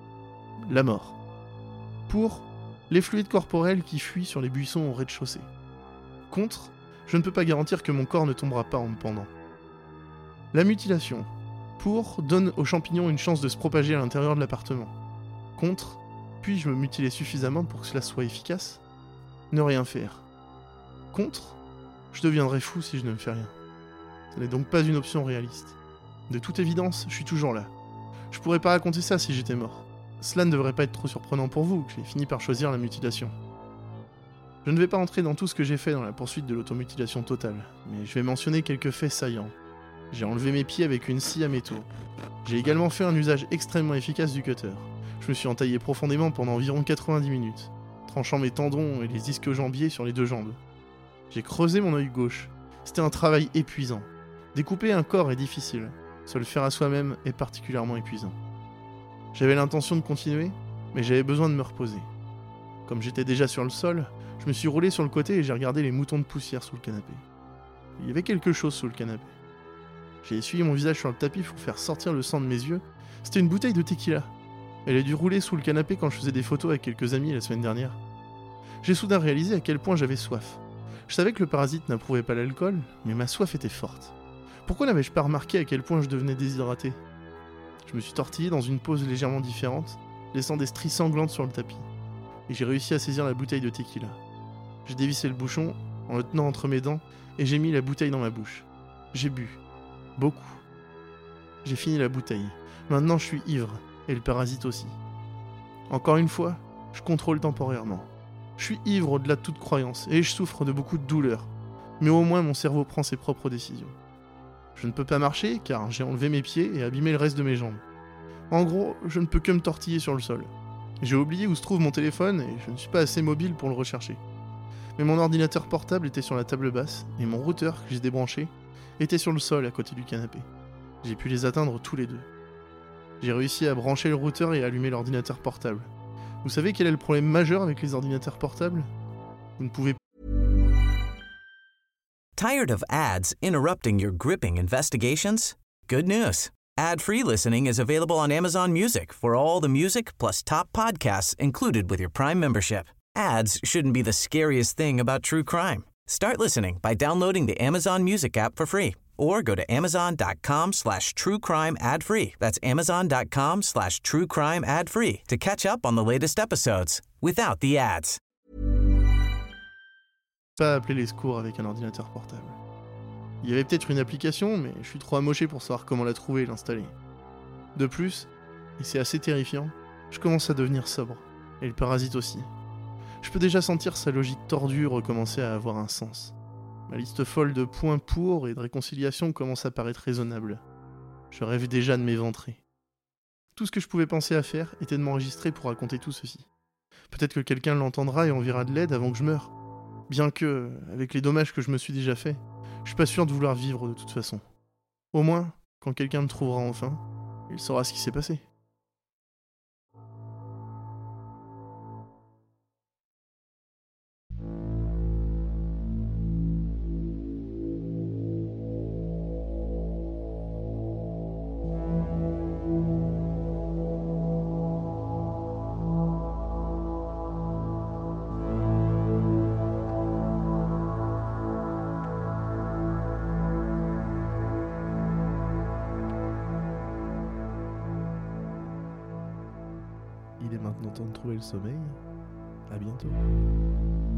La mort. Pour, les fluides corporels qui fuient sur les buissons au rez-de-chaussée. Contre, je ne peux pas garantir que mon corps ne tombera pas en me pendant. La mutilation. Pour, donne aux champignons une chance de se propager à l'intérieur de l'appartement. Contre, puis-je me mutiler suffisamment pour que cela soit efficace? Ne rien faire. Contre, je deviendrai fou si je ne me fais rien. Ce n'est donc pas une option réaliste. De toute évidence, je suis toujours là. Je pourrais pas raconter ça si j'étais mort. Cela ne devrait pas être trop surprenant pour vous, que j'ai fini par choisir la mutilation. Je ne vais pas entrer dans tout ce que j'ai fait dans la poursuite de l'automutilation totale, mais je vais mentionner quelques faits saillants. J'ai enlevé mes pieds avec une scie à métaux. J'ai également fait un usage extrêmement efficace du cutter. Je me suis entaillé profondément pendant environ quatre-vingt-dix minutes, tranchant mes tendons et les ischio-jambiers sur les deux jambes. J'ai creusé mon œil gauche. C'était un travail épuisant. Découper un corps est difficile. Se le faire à soi-même est particulièrement épuisant. J'avais l'intention de continuer, mais j'avais besoin de me reposer. Comme j'étais déjà sur le sol, je me suis roulé sur le côté et j'ai regardé les moutons de poussière sous le canapé. Il y avait quelque chose sous le canapé. J'ai essuyé mon visage sur le tapis pour faire sortir le sang de mes yeux. C'était une bouteille de tequila. Elle a dû rouler sous le canapé quand je faisais des photos avec quelques amis la semaine dernière. J'ai soudain réalisé à quel point j'avais soif. Je savais que le parasite n'approuvait pas l'alcool, mais ma soif était forte. Pourquoi n'avais-je pas remarqué à quel point je devenais déshydraté? Je me suis tortillé dans une pose légèrement différente, laissant des stries sanglantes sur le tapis. Et j'ai réussi à saisir la bouteille de tequila. J'ai dévissé le bouchon, en le tenant entre mes dents, et j'ai mis la bouteille dans ma bouche. J'ai bu. Beaucoup. J'ai fini la bouteille. Maintenant je suis ivre, et le parasite aussi. Encore une fois, je contrôle temporairement. Je suis ivre au-delà de toute croyance, et je souffre de beaucoup de douleurs. Mais au moins mon cerveau prend ses propres décisions. Je ne peux pas marcher, car j'ai enlevé mes pieds et abîmé le reste de mes jambes. En gros, je ne peux que me tortiller sur le sol. J'ai oublié où se trouve mon téléphone, et je ne suis pas assez mobile pour le rechercher. Mais mon ordinateur portable était sur la table basse, et mon routeur, que j'ai débranché, était sur le sol à côté du canapé. J'ai pu les atteindre tous les deux. J'ai réussi à brancher le routeur et à allumer l'ordinateur portable. Vous savez quel est le problème majeur avec les ordinateurs portables? Vous ne pouvez pas... Tired of ads interrupting your gripping investigations? Good news. Ad-free listening is available on Amazon Music for all the music plus top podcasts included with your Prime membership. Ads shouldn't be the scariest thing about true crime. Start listening by downloading the Amazon Music app for free or go to amazon.com slash true crime ad free. That's amazon.com slash true crime ad free to catch up on the latest episodes without the ads. Pas appeler les secours avec un ordinateur portable. Il y avait peut-être une application, mais je suis trop amoché pour savoir comment la trouver et l'installer. De plus, et c'est assez terrifiant, je commence à devenir sobre, et le parasite aussi. Je peux déjà sentir sa logique tordue recommencer à avoir un sens. Ma liste folle de points pour et de réconciliation commence à paraître raisonnable. Je rêve déjà de m'éventrer. Tout ce que je pouvais penser à faire était de m'enregistrer pour raconter tout ceci. Peut-être que quelqu'un l'entendra et enverra de l'aide avant que je meure. Bien que, avec les dommages que je me suis déjà faits, je suis pas sûr de vouloir vivre de toute façon. Au moins, quand quelqu'un me trouvera enfin, il saura ce qui s'est passé. temps de trouver le sommeil. À bientôt.